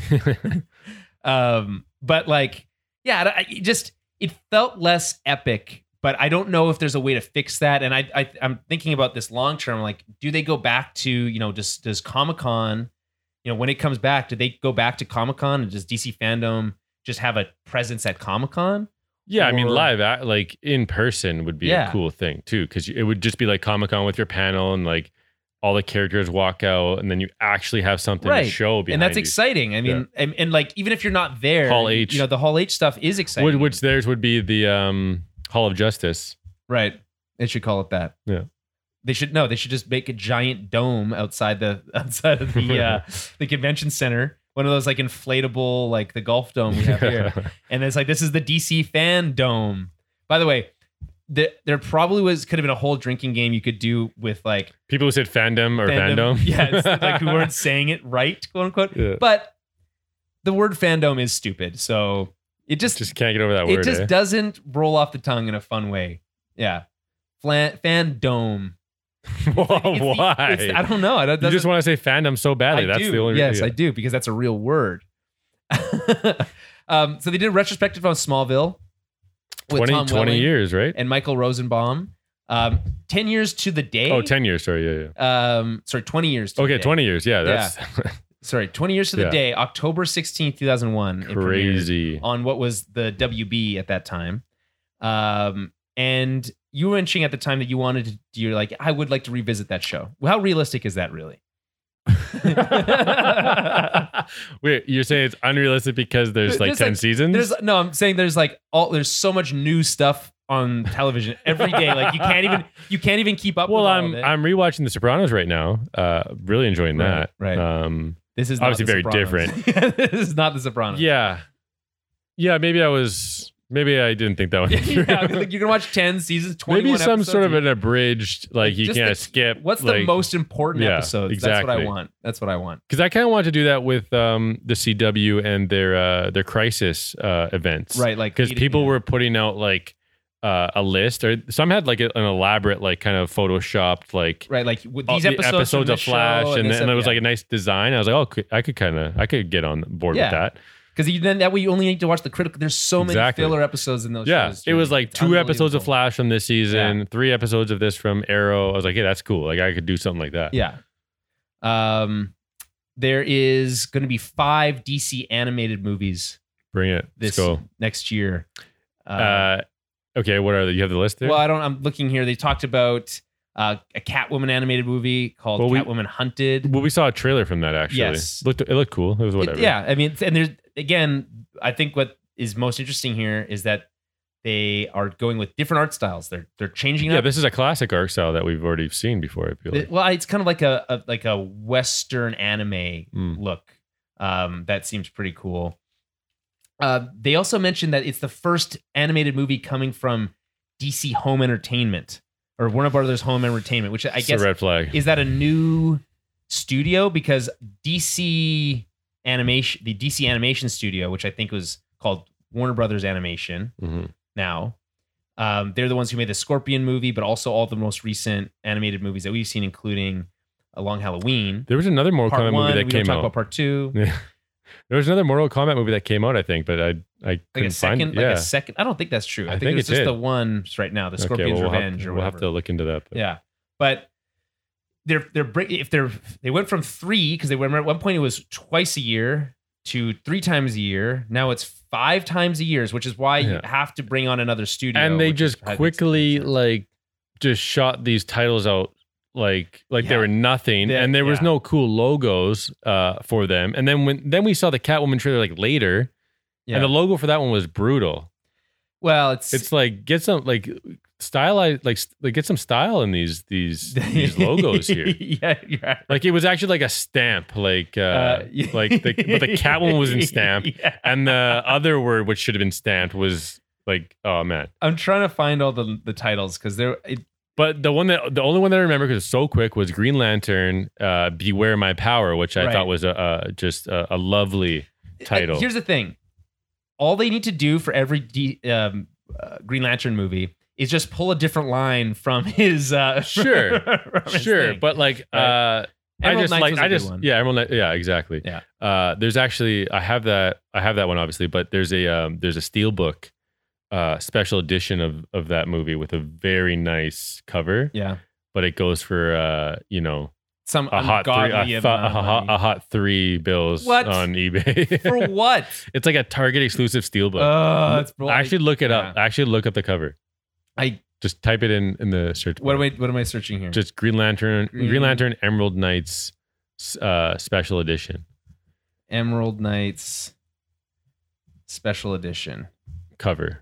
But like, yeah, it felt less epic. But I don't know if there's a way to fix that. And I'm thinking about this long term. Like, do they go back to, does Comic-Con, when it comes back, do they go back to Comic-Con and does DC Fandom just have a presence at Comic-Con? Yeah, I mean, live, like in person would be a cool thing too. Because it would just be like Comic-Con with your panel and like all the characters walk out and then you actually have something to show behind and that's exciting. I mean, and like, even if you're not there, Hall H. The Hall H stuff is exciting. Which theirs would be the Hall of Justice. Right. They should call it that. Yeah. They should just make a giant dome outside of the the convention center. One of those like inflatable, like the golf dome we have here. And it's like, this is the DC Fan Dome. By the way, there probably could have been a whole drinking game you could do with like people who said fandom or fandom. Yeah, it's like who weren't saying it right, quote unquote. Yeah. But the word fandom is stupid. So it just can't get over that word. It just doesn't roll off the tongue in a fun way. Yeah. Fandom. Why? I don't know. You just want to say fandom so badly. That's the only reason. Yes, I do, because that's a real word. So they did a retrospective on Smallville. 20 years, right? And Michael Rosenbaum. 10 years to the day. Oh, 10 years. Sorry. Yeah. Sorry, 20 years to the day. 20 years. Yeah. That's sorry, 20 years to the day, October 16th, 2001. Crazy. On what was the WB at that time. And you were mentioning at the time that you're like, I would like to revisit that show. Well, how realistic is that really? Wait, you're saying it's unrealistic because there's 10 seasons? I'm saying there's so much new stuff on television every day. Like you can't even keep up. Well, with I'm rewatching The Sopranos right now. Really enjoying that. Right. This is obviously very Sopranos. different. This is not The Sopranos. Yeah. Maybe I didn't think that one. Yeah, like you can watch 10 seasons, 21 maybe some episodes. sort of an abridged, like you can't skip. What's the most important episodes? Exactly. That's what I want. Because I kind of want to do that with the CW and their crisis events. Right, like because people were putting out like a list, or some had like an elaborate, like kind of photoshopped, like with these episodes of Flash, and it was like a nice design. I was like, oh, I could get on board with that. Because then that way you only need to watch the critical. There's so many filler episodes in those shows. It was like 2 episodes of Flash from this season, 3 episodes of this from Arrow. I was like, yeah, that's cool. Like I could do something like that. Yeah. There is going to be 5 DC animated movies. Bring it. Let's go. Next year. Okay, what are they? You have the list there? Well, I'm looking here. They talked about a Catwoman animated movie called Catwoman Hunted. Well, we saw a trailer from that actually. Yes. It looked cool. It was whatever. I mean, and there's again, I think what is most interesting here is that they are going with different art styles. They're changing up. Yeah, this is a classic art style that we've already seen before, I feel like. Well, it's kind of like a Western anime look. That seems pretty cool. They also mentioned that it's the first animated movie coming from DC Home Entertainment or Warner Brothers Home Entertainment, which I guess a red flag. Is that a new studio? Because DC Animation, the DC Animation Studio, which I think was called Warner Brothers Animation now, they're the ones who made the Scorpion movie, but also all the most recent animated movies that we've seen, including A Long Halloween. There was another Mortal Kombat movie that came out. Talk about Part 2. Yeah. There was another Mortal Kombat movie that came out, I think, but I couldn't find it. Like a second. I don't think that's true. I think it's just the one right now, the Scorpion's Revenge or whatever. We'll have to look into that. But. Yeah, but they went from 3 because they were at one point it was twice a year to 3 times a year. Now it's 5 times a year, which is why you have to bring on another studio. And they just quickly just shot these titles out. Like they were nothing, and there was no cool logos for them. And then we saw the Catwoman trailer later, and the logo for that one was brutal. Well, It's like get some like stylize like get some style in these logos here. Yeah, you're right. Like it was actually like a stamp, like but the cat one was in stamp, Yeah. and the other word which should have been stamped was like, oh man. I'm trying to find all the titles because But the only one that I remember because it's so quick was Green Lantern, Beware My Power, which I thought was just a lovely title. Here's the thing: all they need to do for every Green Lantern movie is just pull a different line from his Sure, from his sure, thing. but like Right. Emerald Knights was a good one. Emerald Knight, yeah, exactly. Yeah. There's actually I have that one obviously, but there's a steelbook special edition of that movie with a very nice cover. Yeah. But it goes for Some a hot $3 bills What? on eBay. For what? It's like a Target exclusive steelbook. That's Actually look it up. Actually look up the cover. I just type it in the search bar. what am I searching here? Just Green Lantern Emerald Knights special edition. Emerald Knights special edition Cover.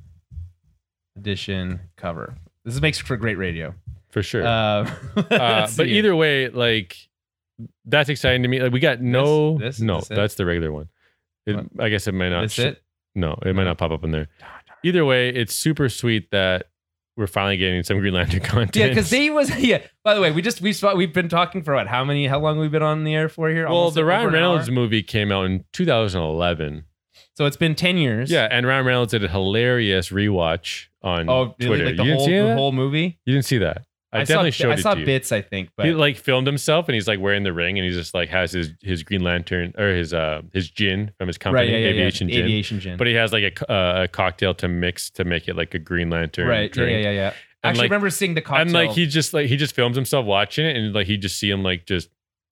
Cover. This makes for great radio. For sure. Let's But see. either way, like that's exciting to me. Like we got no, This that's the regular one. I guess it might not. That's it? No, it might not pop up in there. Either way, it's super sweet that we're finally getting some Green Lantern content. Yeah, because By the way, we've been talking for how long we've been on the air for here? Well, Almost the over Ryan an Reynolds hour? movie came out in 2011. So it's been 10 years. Yeah, and Ryan Reynolds did a hilarious rewatch on Oh, really? Twitter. Like the You didn't see that? whole movie? You didn't see that? I definitely showed it I saw to you. bits, I think, but He like filmed himself and he's like wearing the ring and he's just like has his Green Lantern or his gin from his company, Aviation Gin. Aviation Gin. But he has like a cocktail to mix to make it like a Green Lantern right. drink. Yeah. And Actually, like- I remember seeing the cocktail. And like he just films himself watching it and like he just see him like just.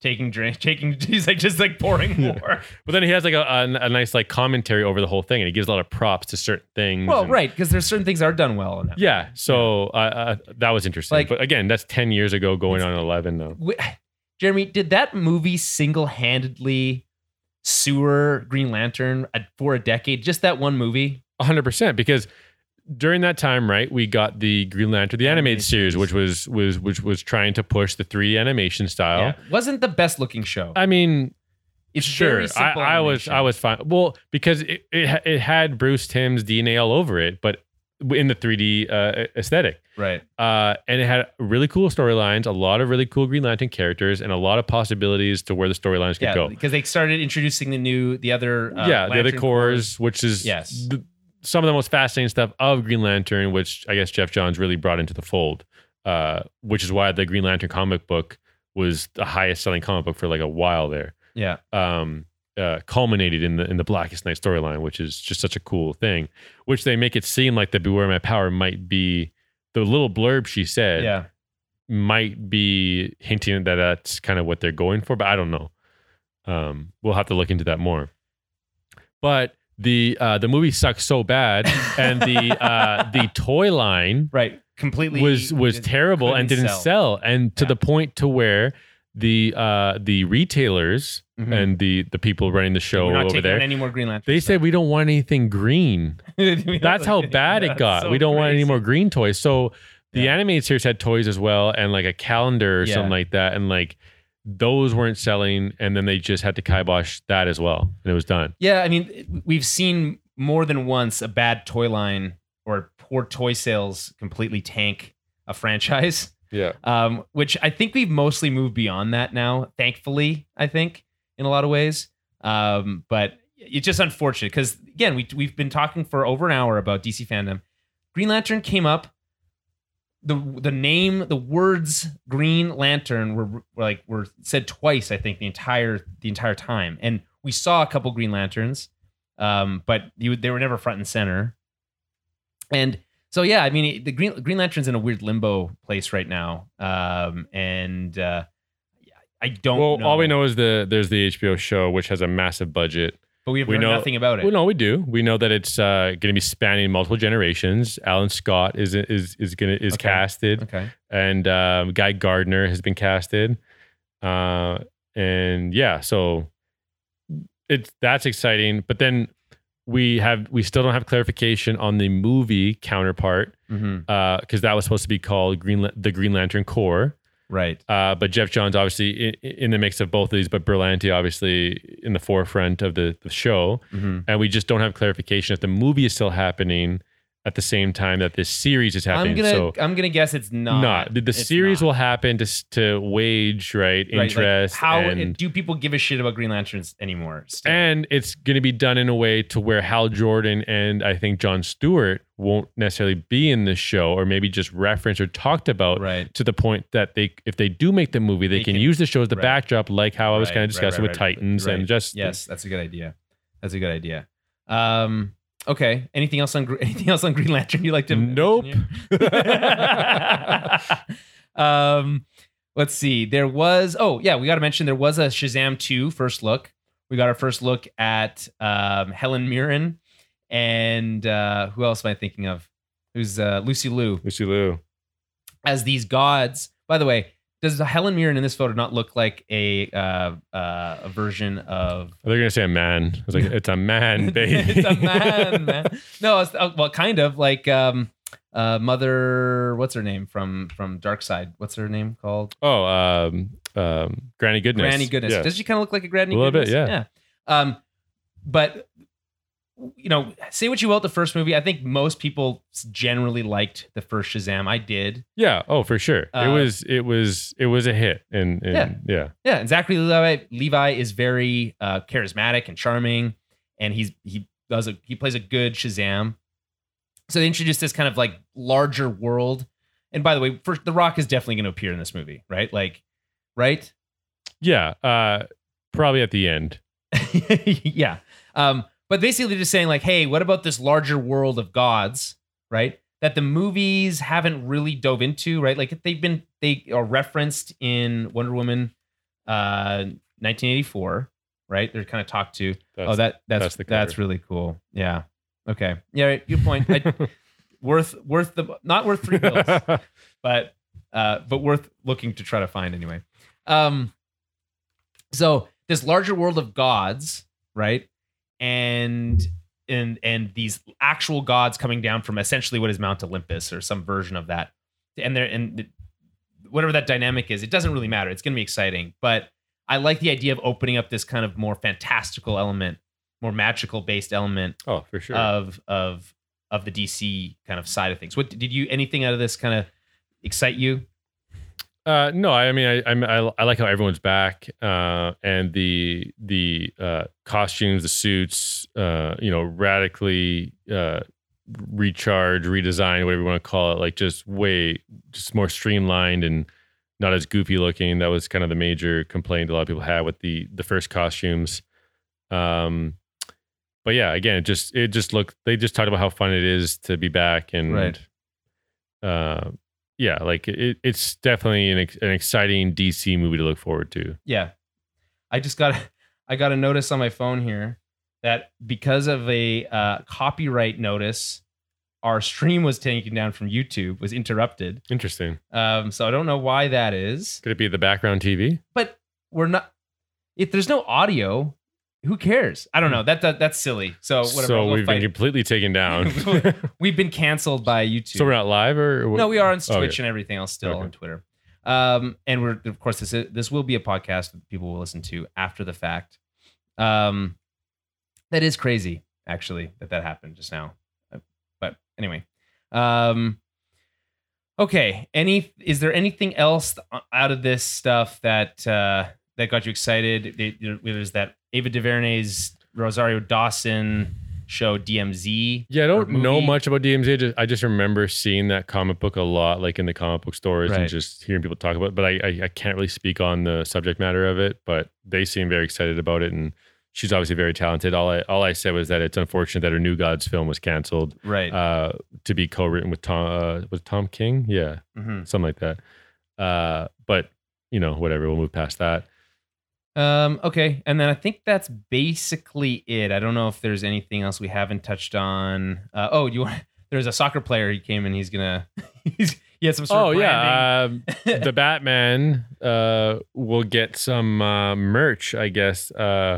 he's like just like pouring more. But then he has like a nice like commentary over the whole thing and he gives a lot of props to certain things. Well, and- right, because there's certain things that are done well in that. Yeah. So that was interesting. Like- but again, that's 10 years ago going on 11 now. Jeremy, did that movie single-handedly sewer Green Lantern for a decade? Just that one movie? 100% because during that time, right, we got the Green Lantern, the animated series, which was trying to push the 3D animation style. Yeah. Wasn't the best looking show. I mean, It's sure, very simple I animation. was fine. Well, because it had Bruce Timm's DNA all over it, but in the 3D aesthetic. Right. And it had really cool storylines, a lot of really cool Green Lantern characters, and a lot of possibilities to where the storylines could go. Because they started introducing the other the other Lantern cores, which is Yes. some of the most fascinating stuff of Green Lantern, which I guess Jeff Johns really brought into the fold, which is why the Green Lantern comic book was the highest selling comic book for like a while there. Yeah. Culminated in the Blackest Night storyline, which is just such a cool thing, which they make it seem like the Beware My Power might be the little blurb she said Yeah. might be hinting that that's kind of what they're going for, but I don't know. We'll have to look into that more. But the movie sucks so bad, and the toy line Right. Completely was terrible and didn't sell, and to the point to where the retailers and the people running the show We're not over taking there, any more Green Lantern. they said we don't want anything green. That's how bad it That's got. so We don't want any crazy. more green toys. So the Yeah. animated series had toys as well, and like a calendar or Yeah. something like that, and like those weren't selling, and then they just had to kibosh that as well, and it was done. Yeah, I mean, we've seen more than once a bad toy line or poor toy sales completely tank a franchise. Yeah. Which I think we've mostly moved beyond that now, thankfully, I think, in a lot of ways. But it's just unfortunate because, again, we've been talking for over an hour about DC fandom. Green Lantern came up. The name, the words Green Lantern were said twice, I think, the entire time. And we saw a couple Green Lanterns, but they were never front and center. And so, yeah, I mean, the Green Lantern's in a weird limbo place right now. I don't know. All we know is there's the HBO show, which has a massive budget. But we heard nothing about it. Well, no, we do. We know that it's going to be spanning multiple generations. Alan Scott is casted, Okay. and Guy Gardner has been casted, and yeah, so that's exciting. But then we still don't have clarification on the movie counterpart Mm-hmm. because that was supposed to be called the Green Lantern Corps. Right. But Jeff Johns obviously in the mix of both of these, but Berlanti obviously in the forefront of the show. Mm-hmm. And we just don't have clarification if the movie is still happening at the same time that this series is happening. I'm gonna guess it's not. The series will happen to wage interest. Like how and, do people give a shit about Green Lanterns anymore? Still? and it's going to be done in a way to where Hal Jordan and I think Jon Stewart won't necessarily be in the show, or maybe just referenced or talked about to the point that if they do make the movie, they can use the show as the backdrop, like how I was kind of discussing with Titans and just yes, that's a good idea. That's a good idea. Okay. Anything else on Green Lantern you like to? Nope. Let's see. There was. Oh yeah, we got to mention there was a Shazam 2 first look. We got our first look at Helen Mirren and who else am I thinking of? Who's Lucy Liu? Lucy Liu as these gods. By the way, does Helen Mirren in this photo not look like a version of? They're gonna say a man. I was like, it's a man, baby. It's a man. No, it's, well, kind of like Mother. What's her name from Darkseid? What's her name called? Oh, Granny Goodness. Granny Goodness. Yeah. Does she kind of look like a Granny? A little Goodness? bit, yeah. Yeah. But you know, say what you will at the first movie. I think most people generally liked the first Shazam. I did. Yeah. Oh, for sure. It was a hit. And yeah. And Zachary Levi is very charismatic and charming, and he plays a good Shazam. So they introduced this kind of like larger world. And by the way, The Rock is definitely going to appear in this movie, right? Like, right? Yeah. Probably at the end. Yeah. But basically they're just saying like, hey, what about this larger world of gods, right? That the movies haven't really dove into, right? Like they are referenced in Wonder Woman 1984, right? They're kind of talked to. That's really cool. Yeah. Okay. Yeah, right. Good point. Worth not worth $3 bills, but worth looking to try to find anyway. So this larger world of gods, right? And these actual gods coming down from essentially what is Mount Olympus or some version of that, and whatever that dynamic is, it doesn't really matter. It's going to be exciting, but I like the idea of opening up this kind of more fantastical element, more magical based element. Oh, for sure. Of the DC kind of side of things. What did you? Anything out of this kind of excite you? No, I mean, I like how everyone's back, and the costumes, the suits, radically recharged, redesigned, whatever you want to call it, like just more streamlined and not as goofy looking. That was kind of the major complaint a lot of people had with the first costumes. But yeah, again, it just looked. They just talked about how fun it is to be back, and yeah, like it's definitely an exciting DC movie to look forward to. Yeah, I got a notice on my phone here that because of a copyright notice, our stream was taken down from YouTube, was interrupted. Interesting. So I don't know why that is. Could it be the background TV? But we're not. If there's no audio, who cares? I don't know. That's silly. So whatever. So we've been completely taken down. We've been canceled by YouTube. So we're not live, or no? We are on Twitch and everything else still on Twitter. And we're, of course, this will be a podcast that people will listen to after the fact. That is crazy, actually, that happened just now. But anyway, okay. Is there anything else out of this stuff that got you excited? There's that Ava DuVernay's Rosario Dawson show DMZ. Yeah, I don't know much about DMZ. I just remember seeing that comic book a lot, like in the comic book stores, and just hearing people talk about it. But I can't really speak on the subject matter of it. But they seem very excited about it, and she's obviously very talented. All I said was that it's unfortunate that her New Gods film was canceled. Right. To be co-written with Tom King. Yeah. Mm-hmm. Something like that. But whatever. We'll move past that. Okay. And then I think that's basically it. I don't know if there's anything else we haven't touched on. There's a soccer player. He came and he had some sort of branding. The Batman will get some merch, I guess.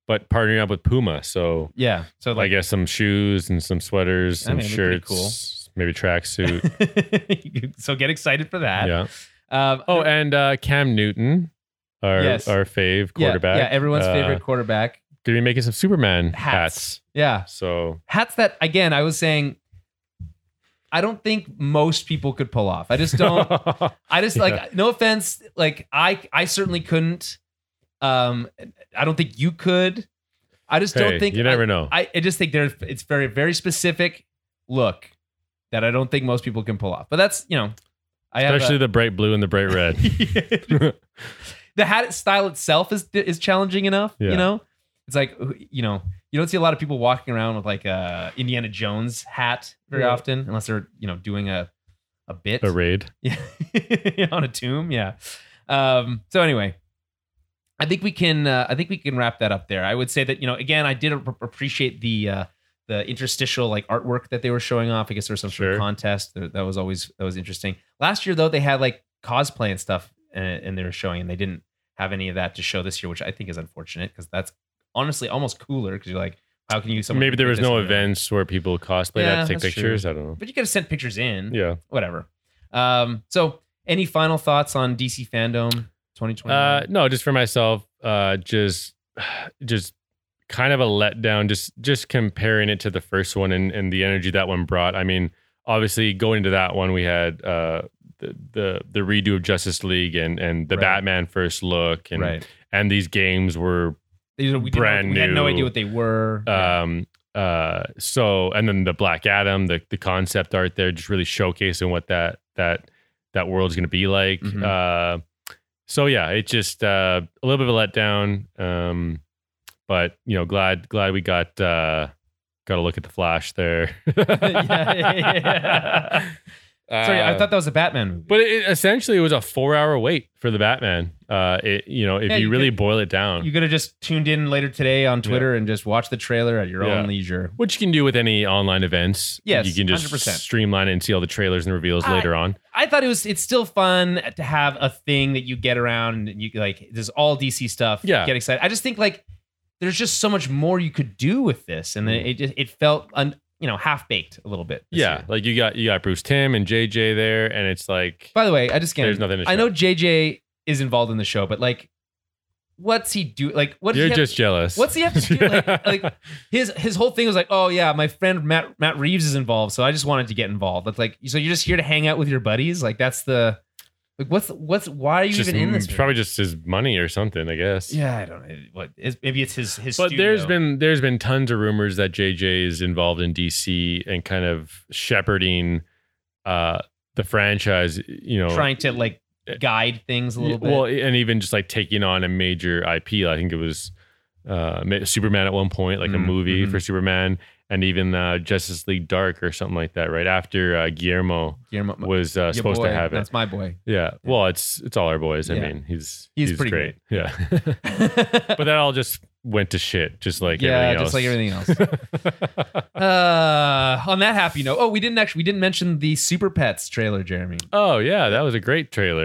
but partnering up with Puma. So Yeah. So I like, guess some shoes and some sweaters, some mean, they're pretty shirts, maybe tracksuit. so get excited for that. Yeah. Um, And Cam Newton, our Yes. fave quarterback. Yeah, everyone's favorite quarterback. Gonna be making some Superman hats. Yeah. So Hats that, again, I was saying, I don't think most people could pull off. I just don't. I just like, no offense. Like I certainly couldn't. I don't think you could. I just don't think you never know. I just think it's very, very specific look that I don't think most people can pull off. But that's, Especially the bright blue and the bright red. The hat style itself is challenging enough. Yeah. It's like, you don't see a lot of people walking around with like a Indiana Jones hat very often, unless they're, doing a bit. A raid. Yeah. On a tomb. Yeah. So anyway, I think we can wrap that up there. I would say that, again, I did appreciate the interstitial like artwork that they were showing off. I guess there was some sort of contest that was interesting. Last year though, they had like cosplay and stuff and they were showing, and they didn't have any of that to show this year, which I think is unfortunate because that's honestly almost cooler because you're like, how can you? Maybe there was no events where people cosplay that to take pictures. True. I don't know. But you could have sent pictures in. Yeah. Whatever. So any final thoughts on DC Fandom 2020? No, just for myself, just kind of a letdown, just comparing it to the first one and the energy that one brought. I mean, obviously going into that one, we had the redo of Justice League and the Batman first look and these games were brand new. We had no idea what they were. So, and then the Black Adam, the concept art there, just really showcasing what that world's going to be like. Mm-hmm. So yeah, it's just a little bit of a letdown. But glad we got a look at the Flash there. yeah. Sorry, I thought that was a Batman movie. But essentially, it was a 4-hour wait for the Batman. If you really boil it down, you could have just tuned in later today on Twitter and just watch the trailer at your own leisure. Which you can do with any online events. Yes, you can just 100%. streamline it and see all the trailers and reveals later on. I thought it's still fun to have a thing that you get around and you like. There's all DC stuff. Yeah, get excited. I just think like there's just so much more you could do with this, and it felt half baked a little bit. Yeah, like you got Bruce Timm and JJ there, and it's like. By the way, there's nothing to show. I know JJ is involved in the show, but like, what's he do? Like, what? You're just jealous. What's he have to do? Like his whole thing was like, oh yeah, my friend Matt Reeves is involved, so I just wanted to get involved. That's like, so you're just here to hang out with your buddies? Like that's the. Like what's why are you even in this? It's probably just his money or something, I guess. Yeah, I don't know. Maybe it's his. But studio. there's been tons of rumors that JJ is involved in DC and kind of shepherding the franchise. Trying to like guide things a little bit. Well, and even just like taking on a major IP. I think it was Superman at one point, like a movie for Superman. And even Justice League Dark or something like that, right after Guillermo was supposed to have it. That's my boy. Yeah. Well, it's all our boys. I mean, he's pretty great. Yeah. But that all just went to shit, just like everything else. Just like everything else. On that happy note, we didn't mention the Super Pets trailer, Jeremy. Oh yeah, that was a great trailer.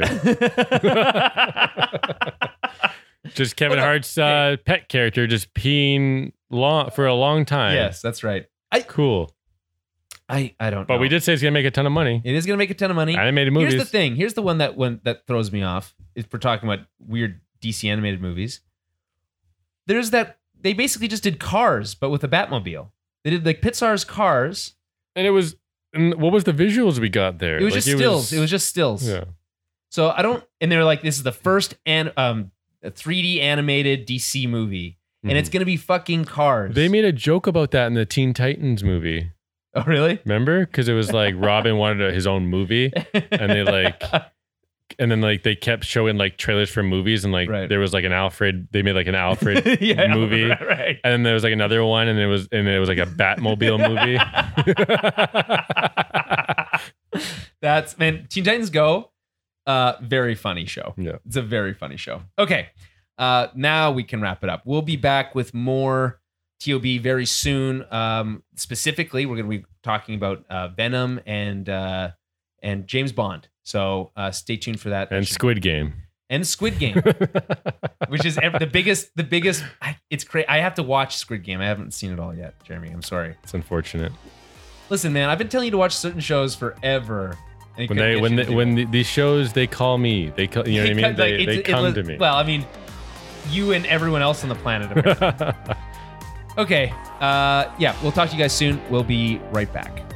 Just Kevin Hart's pet character just peeing for a long time. Yes, that's right. Cool. I don't know. But we did say it's going to make a ton of money. It is going to make a ton of money. Animated movies. Here's the thing. Here's the one that throws me off. If we're talking about weird DC animated movies. There's that. They basically just did Cars, but with a Batmobile. They did like Pixar's Cars. And what was the visuals we got there? It was just stills. It was just stills. Yeah. So and they're like, this is the first a 3D animated DC movie, and it's gonna be fucking Cars. They made a joke about that in the Teen Titans movie. Oh, really? Remember? Because it was like Robin wanted his own movie, and they kept showing like trailers for movies, and like there was like an Alfred. They made like an Alfred movie, right. And then there was like another one, and it was like a Batmobile movie. That's Teen Titans Go. Very funny show. Yeah. It's a very funny show. Okay. Now we can wrap it up. We'll be back with more TOB very soon. Specifically, we're going to be talking about Venom and James Bond. So stay tuned for that. And Squid Game. and Squid Game, which is the biggest. It's crazy. I have to watch Squid Game. I haven't seen it all yet, Jeremy. I'm sorry. It's unfortunate. Listen, man, I've been telling you to watch certain shows forever. When these shows, they call me. They call, you know what I mean? They come to me. Well, I mean, you and everyone else on the planet. Okay. Yeah, we'll talk to you guys soon. We'll be right back.